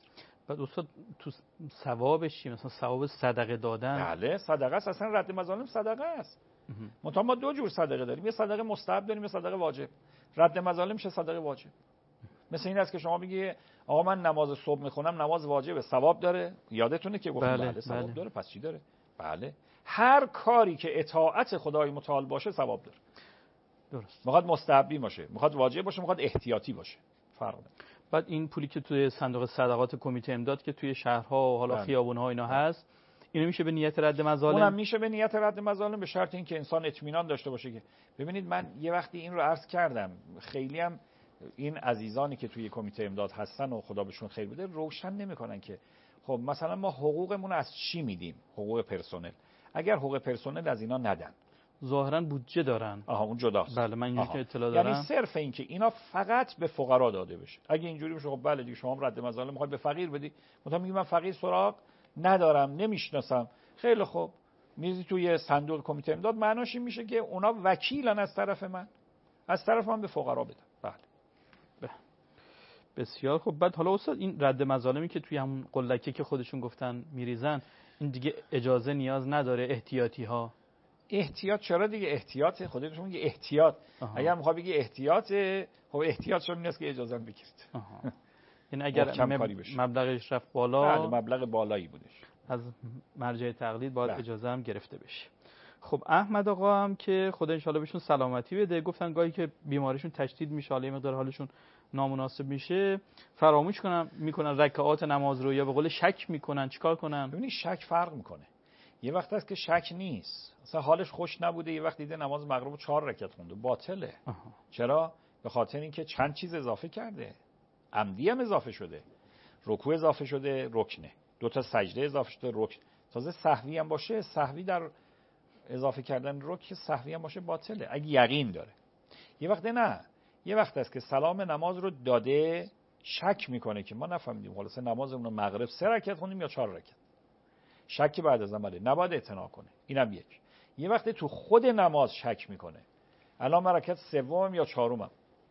بعد استاد تو ثوابش چی؟ مثلا ثواب صدقه دادن؟ بله صدقه است، اصلا رد مظالم صدقه است. منتها ما دو جور صدقه داریم، یه صدقه مستحب داریم، یه صدقه واجب. رد مظالم میشه صدقه واجب. مثل این است که شما بگی آقا من نماز صبح میخونم، نماز واجبه، ثواب داره. یادتونه که گفتم بله, بله ثواب بله. داره. پس چی داره؟ بله هر کاری که اطاعت خدای متعال باشه ثواب داره. درست. میخواد مستحبی باشه، میخواد واجب باشه، میخواد احتیاطی باشه، فرق داره. بعد این پولی که توی صندوق صدقات کمیته امداد که توی شهرها و حالا بله. خیابون‌ها اینا بله. هست، اینو میشه به نیت رد مظالم؟ اونم میشه به نیت رد مظالم، به شرط اینکه انسان اطمینان داشته باشه. که ببینید من یه وقتی این رو عرض کردم، خیلی هم این عزیزانی که توی کمیته امداد هستن و خدا بهشون خیر بده روشن نمیکنن که خب مثلا ما حقوقمون از چی میدیم، حقوق پرسنل. اگر حقوق پرسنل از اینا ندن، ظاهرا بودجه دارن. آها اون جداست. بله من اینجوری که اطلاع دارم. یعنی صرف این که اینا فقط به فقرا داده بشه. اگه اینجوری بشه خب بله دیگه شما رد مظالم میخواید به فقیر بدی، مثلا میگی من فقیر سراغ ندارم، نمیشناسم. خیلی خوب میذاری توی صندوق کمیته امداد، معناش این میشه که اونا وکیلن از طرف من، از طرف من به فقرا بدن. بله بسیار خوب. بعد حالا استاد این رد مظالمی که توی همون قلکه که خودشون گفتن میریزن، این دیگه اجازه نیاز نداره؟ احتیاطی ها احتیاط چرا دیگه؟ احتیاط خودتون میگه احتیاط. اگر میخواد بگی احتیاط، خب احتیاط شما نیست که اجازه بگیرید. این اگر مبلغش رفت بالا، بله مبلغ بالایی بودش، از مرجع تقلید باید اجازه هم گرفته بشه. خب احمد آقا هم که خدا ان شاءالله بهشون سلامتی بده، گفتن گاهی که بیماریشون تشدید میشه، حالا مقدار حالشون نامناسب میشه، فراموش کنن میکنن رکعات نماز رو، یا به قول شک میکنن. چیکار کنن؟ ببینید شک فرق میکنه. یه وقت هست که شک نیست، مثلا حالش خوش نبوده، یه وقت دیده نماز مغرب رو چهار رکعت خونده، باطله. آها. چرا؟ به خاطر اینکه چند چیز اضافه کرده. عمدی هم اضافه شده، رکوع اضافه شده، رکنه، دو تا سجده اضافه شده، رکن، تازه سهوی هم باشه، سهوی در اضافه کردن رکن سهوی هم باشه باطله اگه یقین داره. یه وقت نه، یه وقت است که سلام نماز رو داده، شک میکنه که ما نفهمیدیم خلاص نمازمون رو مغرب سه رکعت خوندیم یا چهار رکعت. شک بعد از عمله، نباید اعتنا کنه. اینم یک. یه وقت تو خود نماز شک میکنه، الان من رکعت سومم یا چهارمم.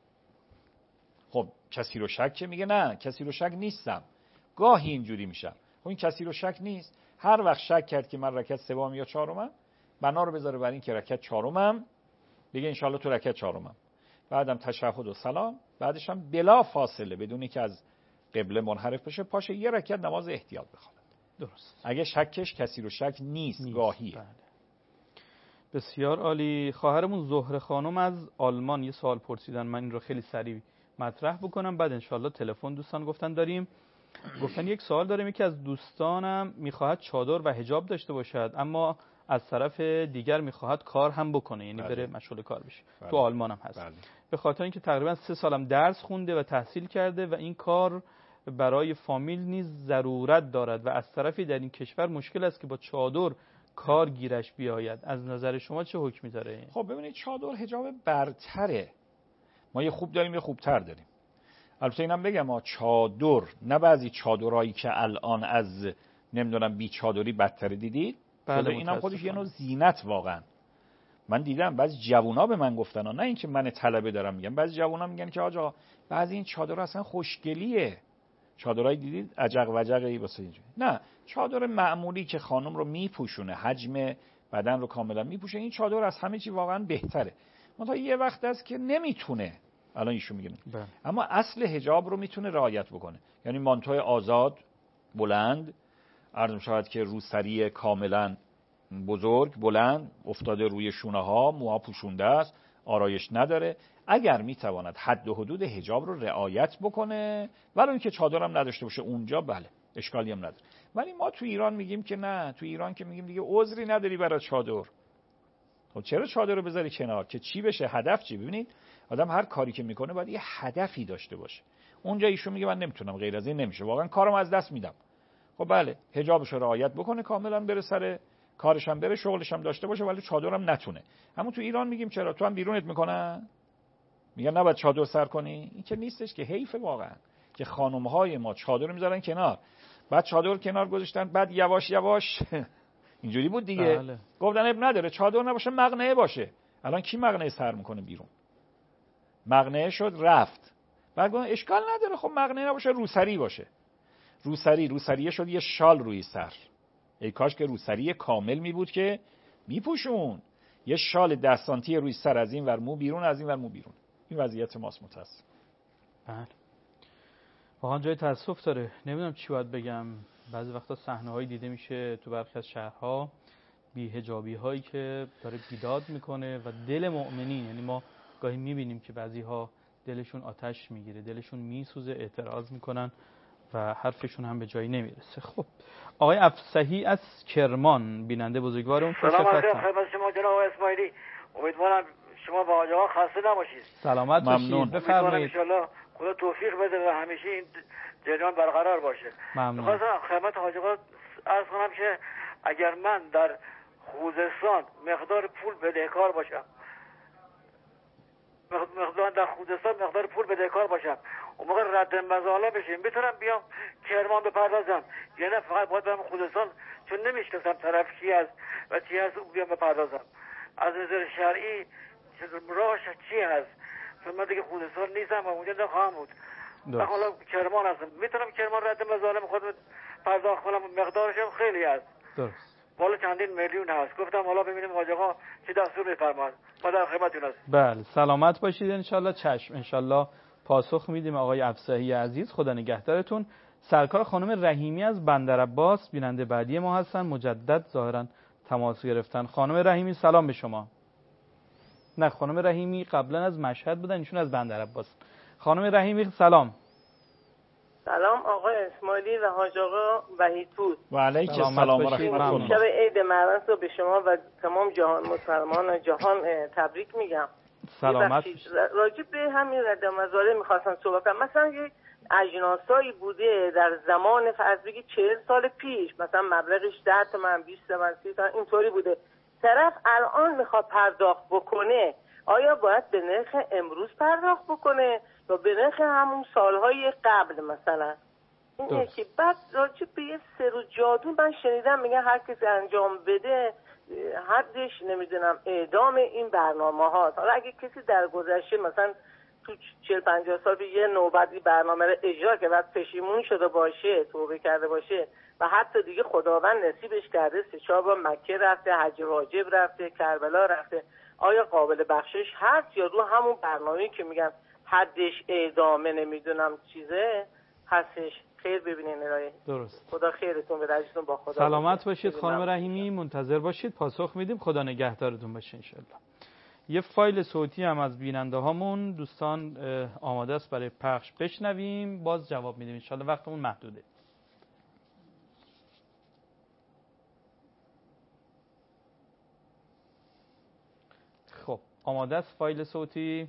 خب کسی رو شک که میگه نه کسی رو شک نیستم. گاهی اینجوری میشم. خب این کسی رو شک نیست. هر وقت شک کرد که من رکعت سومم یا چهارمم، بنا رو بذاره بر این که رکعت چهارمم، بگه ان شاءالله تو رکعت چهارمم. بعدم تشهد و سلام، بعدش هم بلا فاصله بدونی که از قبله منحرف بشه، پاشه یه رکعت نماز احتیاط بخونه. درست. اگه شکش کسی رو شک نیست, نیست. گاهیه. بله. بسیار عالی. خواهرمون زهره خانم از آلمان یه سوال پرسیدن، من این رو خیلی سریع مطرح بکنم بعد انشالله تلفن دوستان گفتن داریم. گفتن یک سوال داریم، یکی از دوستانم میخواهد چادر و حجاب داشته باشد اما از طرف دیگر میخواهد کار هم بکنه، یعنی بله. بره مشغول کار بشه. بله. تو آلمان هم هست. بله. به خاطر اینکه تقریبا سه سالم درس خونده و تحصیل کرده و این کار برای فامیل نیز ضرورت دارد و از طرفی در این کشور مشکل است که با چادر کار گیرش بیاید. از نظر شما چه حکمی داره؟ خب ببینید چادر حجاب برتره. ما یه خوب داریم یه خوبتر داریم. البته اینم بگم ما چادر، نه بعضی چادرایی که الان از نمیدونم بی چادری بدتر دیدید. بله اینم خودش یه نوع زینت واقعا. من دیدم بعضی جوونا به من گفتن، نه اینکه من طلبه دارم میگم، بعضی جوونا میگن که آقا بعضی این چادر اصلا خوشگلیه. چادرای دیدید عجق وجقی واسه اینجوری. نه، چادر معمولی که خانم رو میپوشونه، حجم بدن رو کاملا میپوشه، این چادر از همه چی واقعا بهتره. منتها یه وقت است که نمیتونه، الان ایشون میگن بله. اما اصل حجاب رو میتونه رعایت بکنه، یعنی مانتوی آزاد بلند، عرض می‌شود که روسری کاملا بزرگ بلند افتاده روی شونه ها، موها پوشونده است، آرایش نداره. اگر میتواند حد و حدود حجاب رو رعایت بکنه، ولی اینکه چادر هم نداشته باشه اونجا، بله اشکالی هم نداره. ولی ما تو ایران میگیم که نه، تو ایران که میگیم دیگه عذری نداری برای چادر. خب چرا چادر رو بذاری کنار که چی بشه؟ هدف چی؟ ببینید آدم هر کاری که میکنه باید یه هدفی داشته باشه. اونجا ایشون میگه من نمیتونم، غیر از این نمیشه، واقعا کارم از دست میدم. خب بله حجابش رو رعایت بکنه کاملا، بره سر کارش هم بره، شغلش هم داشته باشه، ولی چادرم نتونه. اما تو ایران میگیم چرا؟ تو هم بیرونت میکنن، میگن نباید چادر سر کنی. این که نیستش که، حیف واقعا که خانم‌های ما چادر رو میذارن کنار، بعد چادر کنار گذاشتن، بعد یواش یواش اینجوری بود دیگه. بله. گفتن اب نداره چادر نباشه مقنعه باشه. الان کی مقنعه سر میکنه بیرون؟ مقنعه شد رفت. بعد گفتن اشکال نداره، خب مقنعه نباشه روسری باشه. روسری روسریه شد یه شال روی سر. ای کاش که روسری کامل می بود که میپوشون. یه شال ده سانتی روی سر، از این ور مو بیرون، از این ور مو بیرون. این وضعیت ماست متاسف. بله. واقعا جای تاسف داره. نمیدونم چی باید بگم. بعضی وقتا صحنه‌هایی دیده میشه تو برخی از شهرها، بی‌حجابی هایی که داره بیداد میکنه و دل مؤمنین، یعنی ما گاهی میبینیم که بعضی‌ها دلشون آتش میگیره، دلشون میسوزه، اعتراض میکنن و حرفشون هم به جایی نمیرسه. خب آقای افصحی از کرمان، بیننده بزرگوارمون، سلام علیکم خدمت شما جناب اسماعیلی. امیدوارم شما با حاجی ها خسته نباشید. سلامت باشید. بفرمایید. ان شاء الله خدا توفیق بده و همیشه این جریان برقرار باشه. ممنون. می‌خواستم خدمت حاجی ها عرض کنم که اگر من در خوزستان مقدار پول بدهکار باشم، مقدار در خوزستان مقدار پول بدهکار باشم، اون موقع رد مظالم بشیم، میتونم بیام کرمان بپردازم، یعنی فقط باید برم خوزستان، چون نمیشناسم طرف کی است و چی هست بیام بپردازم. از نظر شرعی راهش چی هست؟ چون من دیگه خوزستان نیستم و اونجا نخواهم بود. من حالا کرمان هستم، میتونم کرمان رد مظالم خودم پرداخت کنم، مقدارش هم خیلی هست. درست. بالا چندین میلیون هست. گفتم حالا ببینیم حاج آقا چه دستور میفرمایند. ما در خدمتتون هستیم. بله، سلامت باشید ان شاء الله. چشم، ان شاء الله پاسخ میدیم آقای افصحی عزیز. خدا نگهدارتون. سرکار خانم رحیمی از بندرعباس بیننده بعدی ما هستن، مجدد ظاهرا تماس گرفتن. خانم رحیمی سلام به شما. نه، خانم رحیمی قبلا از مشهد بودن، ایشون از بندرعباس. خانم رحیمی سلام. سلام آقای اسماعیلی و حاج آقا وحیدپور. و علیک السلام و رحمت الله. شب عید مبارک رو به شما و تمام جهان مسلمان جهان تبریک میگم. سلامت. راجع به همین رد مظالم میخواستم صحبت کنم. مثلا یک اجناسایی بوده در زمان فرض بگید چهل سال پیش، مثلا مبلغش ده تومن، بیست تومن، سی تومن، اینطوری بوده. طرف الان میخواد پرداخت بکنه، آیا باید به نرخ امروز پرداخت بکنه یا به نرخ همون سالهای قبل مثلا؟ این یکی. بعد راجع به یه سر و جادو من شنیدم میگن هر کسی انجام بده حدش نمیدونم اعدام این برنامه ها. حالا اگه کسی در گذشته مثلا تو چهل پنجاه سال یه نوبتی برنامه رو اجرا که بعد پشیمون شده باشه، توبه کرده باشه و حتی دیگه خداوند نصیبش کرده سه چهار بار مکه رفته، حج واجب رفته، کربلا رفته، آیا قابل بخشش هست یا رو همون برنامه‌ای که میگن حدش اعدامه نمیدونم چیزه هستش؟ خیر ببینین ارائه. درست. خدا خیرتون بده، عزیزتون با خدا. سلامت باشید خانم رحیمی، منتظر باشید، پاسخ میدیم. خدا نگهدارتون باشه ان شاء الله. یه فایل صوتی هم از بیننده هامون دوستان آماده است برای پخش، بشنویم باز جواب میدیم ان شاء الله، وقتمون محدوده. خب آماده است فایل صوتی.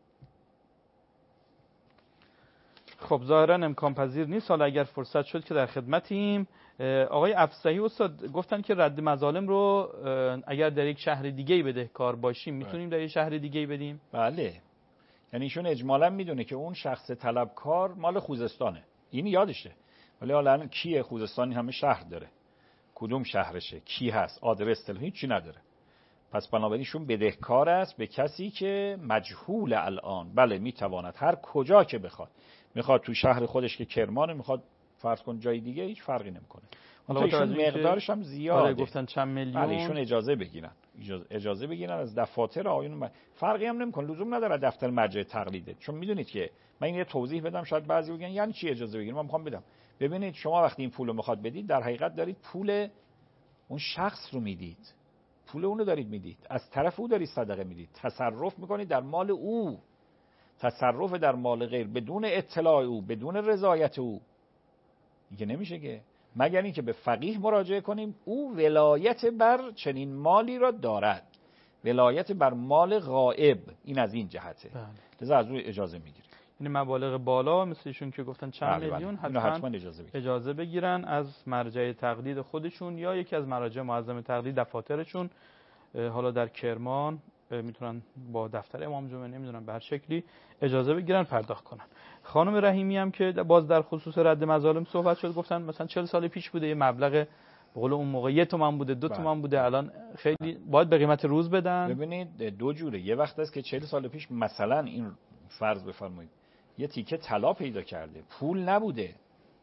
خب ظاهرا امکان پذیر نیست، حالا اگر فرصت شد که در خدمتیم. آقای افصحی استاد گفتن که رد مظالم رو اگر در یک شهر دیگه‌ای بدهکار باشیم میتونیم در یک شهر دیگه‌ای بدیم؟ بله، یعنی ایشون اجمالا میدونه که اون شخص طلبکار مال خوزستانه، این یادشه، ولی حالا کیه خوزستانی همه شهر داره، کدوم شهرشه، کی هست، آدرس تلفن هیچ چی نداره. پس بنابراین ایشون بدهکار است به کسی که مجهول الان. بله میتواند هر کجا که بخواد، میخواد تو شهر خودش که کرمانه، میخواد فرض کن جای دیگه، هیچ فرقی نمیکنه. حالا ایشون مقدارش هم زیاده. آره گفتن چند میلیون. بله ایشون اجازه بگیرن، اجازه بگیرن از دفاتر آیون. فرقی هم نمیکنه، لزوم نداره دفتر مرجع تقلیده. چون میدونید که من این یه توضیح بدم، شاید بعضی بگن یعنی چی اجازه بگیرم، من میخوام بدم. ببینید شما وقتی این پولو میخواد بدید، در حقیقت دارید پول اون شخص رو میدید، پول اون رو دارید میدید، از طرف او دارید صدقه میدید، تصرف میکنید در مال او. تصرف در مال غیر بدون اطلاع او، بدون رضایت او دیگه نمیشه که، مگر اینکه به فقیه مراجعه کنیم او ولایت بر چنین مالی را دارد، ولایت بر مال غائب. این از این جهته. لذا از او اجازه میگیریم. یعنی مبالغ بالا مثل ایشون که گفتن چند بله میلیون بله. حتما, حتما اجازه, بگیرن. اجازه بگیرن از مرجع تقلید خودشون یا یکی از مراجع معظم تقلید دفاترشون. حالا در کرمان میتونن با دفتر امام جمعه نمیدونم به هر شکلی اجازه بگیرن پرداخت کنن. خانم رحیمی هم که باز در خصوص رد مظالم صحبت شد، گفتن مثلا چهل سال پیش بوده یه مبلغ به قول اون موقع یک تومن بوده، دو تومن بوده، الان خیلی باید به قیمت روز بدن. ببینید دو جوره، یه وقت است که چهل سال پیش مثلا این فرض بفرمایید یه تیکه طلا پیدا کرده، پول نبوده،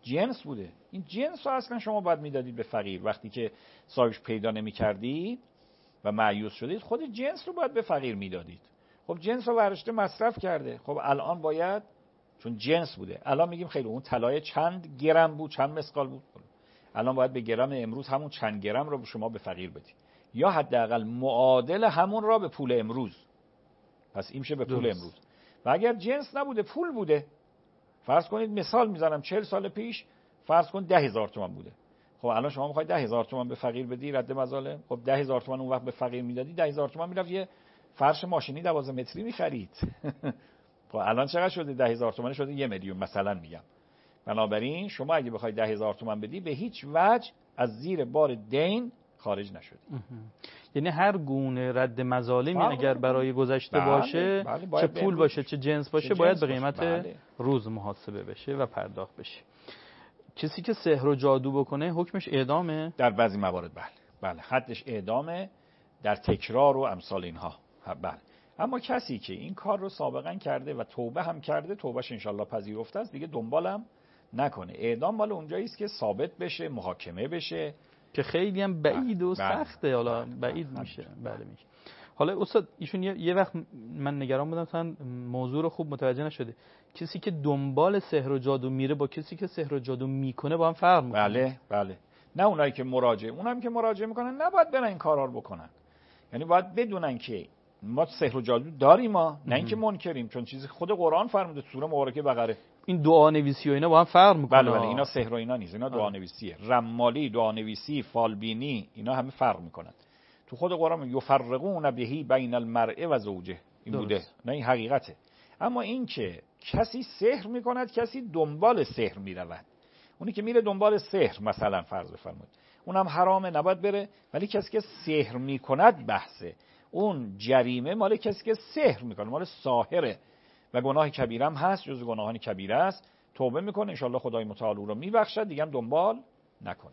جنس بوده. این جنس رو اصلا شما باید میدادید به فقیر. وقتی که صاحبش پیدا نمی‌کردید و مایوس شدید، خود جنس رو باید به فقیر میدادید. خب جنس رو ورشته مصرف کرده، خب الان باید، چون جنس بوده، الان میگیم خیلی اون طلای چند گرم بود، چند مسقال بود، الان باید به گرم امروز همون چند گرم رو به شما به فقیر بدید، یا حداقل معادل همون را به پول امروز. پس این میشه به پول درست. امروز. و اگر جنس نبوده، پول بوده، فرض کنید مثال میزنم چهل سال پیش فرض کن ده هزار تومان بوده. خب الان شما میخواید ده هزار تومان به فقیر بدی رد مظالم، خب ده هزار تومان اون وقت به فقیر میدادی، ده هزار تومان میرفت یه فرش ماشینی دوازده متری میخرید. خب الان چقدر شده؟ ده هزار تومان شده یه میلیون مثلا میگم. بنابراین شما اگه بخواید ده هزار تومان بدی، به هیچ وجه از زیر بار دین خارج نشدی. یعنی هر گونه رد مظالمی اگر برای گذشته بله، باشه بله، چه پول باشه چه جنس باشه چه باید جنس به قیمت بله. روز محاسبه بشه و پرداخت بشه. کسی که سحر و جادو بکنه حکمش اعدامه؟ در بعضی موارد بله. بله حدش اعدامه، در تکرار و امثال اینها بله. اما کسی که این کار رو سابقا کرده و توبه هم کرده، توبهش انشالله پذیرفته است، دیگه دنبالم نکنه. اعدام مال اونجایی است که ثابت بشه، محاکمه بشه، که خیلی هم بعید و بله. سخته. حالا بله. بعید بله. میشه بله میشه. حالا استاد ایشون یه, یه وقت من نگران بودم مثلا موضوع رو خوب متوجه نشده، کسی که دنبال سحر و جادو میره با کسی که سحر و جادو میکنه با هم فرق میکنه. بله بله. نه اونایی که مراجعه، اونام که مراجعه میکنن نباید برن این کارا رو بکنن. یعنی باید بدونن که ما سحر و جادو داریم، ما نه اینکه منکریم، چون چیزی خود قرآن فرموده سوره مبارکه بقره. این دعا نویسی و اینا با هم فرق میکنه. بله بله اینا سحر و اینا نیست، اینا دعا نویسیه. رمالی، دعا نویسی، فالبینی، اینا همه فرق میکنن. تو خود قرآن یفرقون بهی بین المرء و زوجه این درست. بوده، نه این حقیقته. اما این که کسی سحر میکند، کسی دنبال سحر میرود، اونی که میره دنبال سحر مثلا فرض بفرمایید اونم حرامه، نباید بره. ولی کسی که سحر میکند بحثه، اون جریمه مال کسی که سحر میکنه، مال ساحره و گناه کبیره هم هست، جز گناهان کبیره است. توبه میکنه ان شاءالله خدای متعال او رو میبخشد، دیگه هم دنبال نکنه.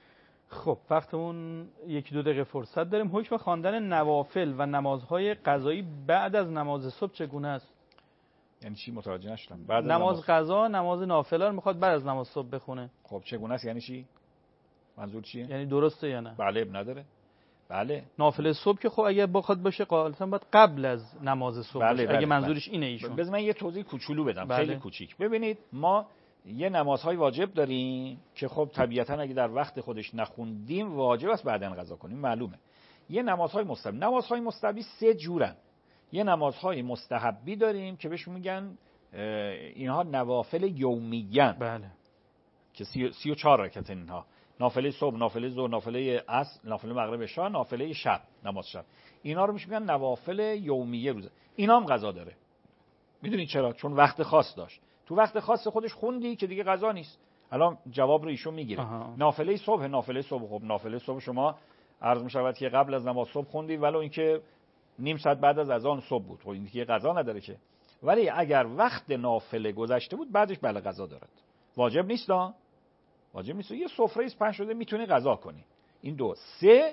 خب وقتمون یکی دو دقیقه فرصت داریم. حکم خواندن نوافل و نمازهای قضایی بعد از نماز صبح چگونه است؟ یعنی چی؟ متوجه نشدم. بعد نماز, نماز قضا، نماز نافله رو میخواد بعد از نماز صبح بخونه. خب چگونه است یعنی چی؟ منظور چیه؟ یعنی درسته یا نه؟ بله نداره. بله نافله صبح که خب اگه بخواد باشه غالبا باید قبل از نماز صبح بله باشه. بله اگه منظورش بله. اینه ایشون. بذار من یه توضیح کوچولو بدم بله. خیلی کوچیک. ببینید ما یه نمازهای واجب داریم که خب طبیعتاً اگه در وقت خودش نخوندیم واجب است بعداً قضا کنیم، معلومه. یه نمازهای مستحب، نمازهای مستحبی سه جورن. یه نمازهای مستحبی داریم که بهش میگن اینها نوافل یومیان، بله، که سی و چهار رکعت اینها، نافله صبح، نافله ظهر، نافله عصر، نافله مغرب عشا، نافله شب، نماز شب. اینا رو میشه میگن نوافل یومیه روزه. اینا هم قضا داره. میدونید چرا؟ چون وقت خاص داشت. تو وقت خاص خودش خوندی که دیگه قضا نیست. الان جواب رو ایشون میگیره. نافله صبح، نافله صبح خب نافله صبح شما عرض میشود که قبل از نماز صبح خوندی ولو اینکه نیم ساعت بعد از اذان صبح بود، خب این دیگه قضا نداره که. ولی اگر وقت نافله گذشته بود بعدش بله قضا دارد. واجب نیست ها. واجب نیست. یه سفره ایست پهن شده میتونی قضا کنی. این دو. سه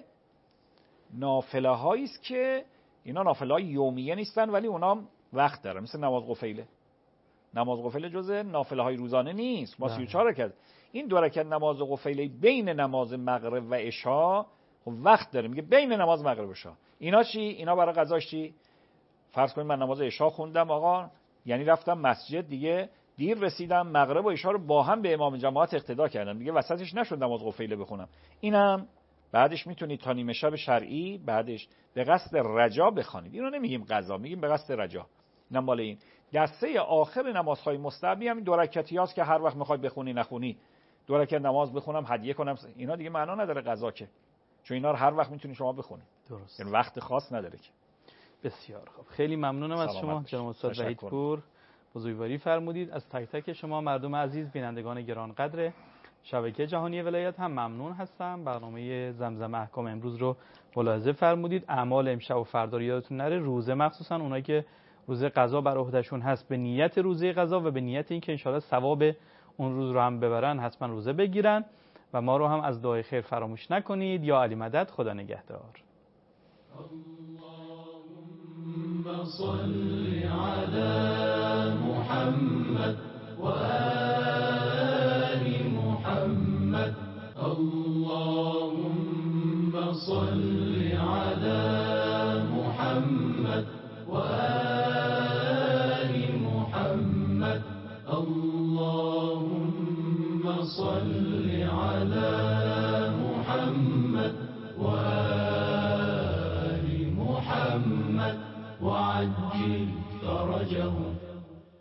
نافله هایی است که اینا نافله های یومیه نیستن ولی اونا وقت دارن، مثل نماز قفیله. نماز قفیله جزء نافله های روزانه نیست. ما سی و چهار رکعت. این دو رکعت نماز قفیله بین نماز مغرب و عشا خب وقت داره، میگه بین نماز مغرب و عشا. اینا چی؟ اینا برای قضاش چی؟ فرض کنید من نماز عشا خوندم آقا، یعنی رفتم مسجد دیگه دیر رسیدم، مغرب و عشا رو با هم به امام جماعت اقتدا کردم، دیگه وسطش نشد نماز قفیله بخونم. اینم بعدش میتونید تا نیمه شب شرعی بعدش به قصد رجا بخونید. اینو نمیگیم قضا، میگیم به قصد رجا. اینم مال این دسته آخر نمازهای مستحبی هم دو رکعتیاست که هر وقت میخوای بخونی نخونی، دو رکعت نماز بخونم هدیه کنم، اینا دیگه معنا نداره قضا که، چون اینا رو هر وقت میتونی شما بخونی. درست. یعنی وقت خاص نداره که. بسیار خوب. خیلی ممنونم از شما جناب استاد وحیدپور، بزرگواری فرمودید. از تک تک شما مردم عزیز، بینندگان گرانقدر شبکه جهانی ولایت هم ممنون هستم. برنامه زمزم احکام امروز رو ملاحظه فرمودید. اعمال امشب و فردا یادتون نره، روزه مخصوصا اونایی که روزه قضا بر عهدهشون هست به نیت روزه قضا و به نیت اینکه ان شاءالله ثواب اون روز رو هم ببرن حتما روزه بگیرن و ما رو هم از دعای خیر فراموش نکنید. یا علی مدد، خدا نگهدار. اللهم صل علی محمد و آل وعجل فرجهم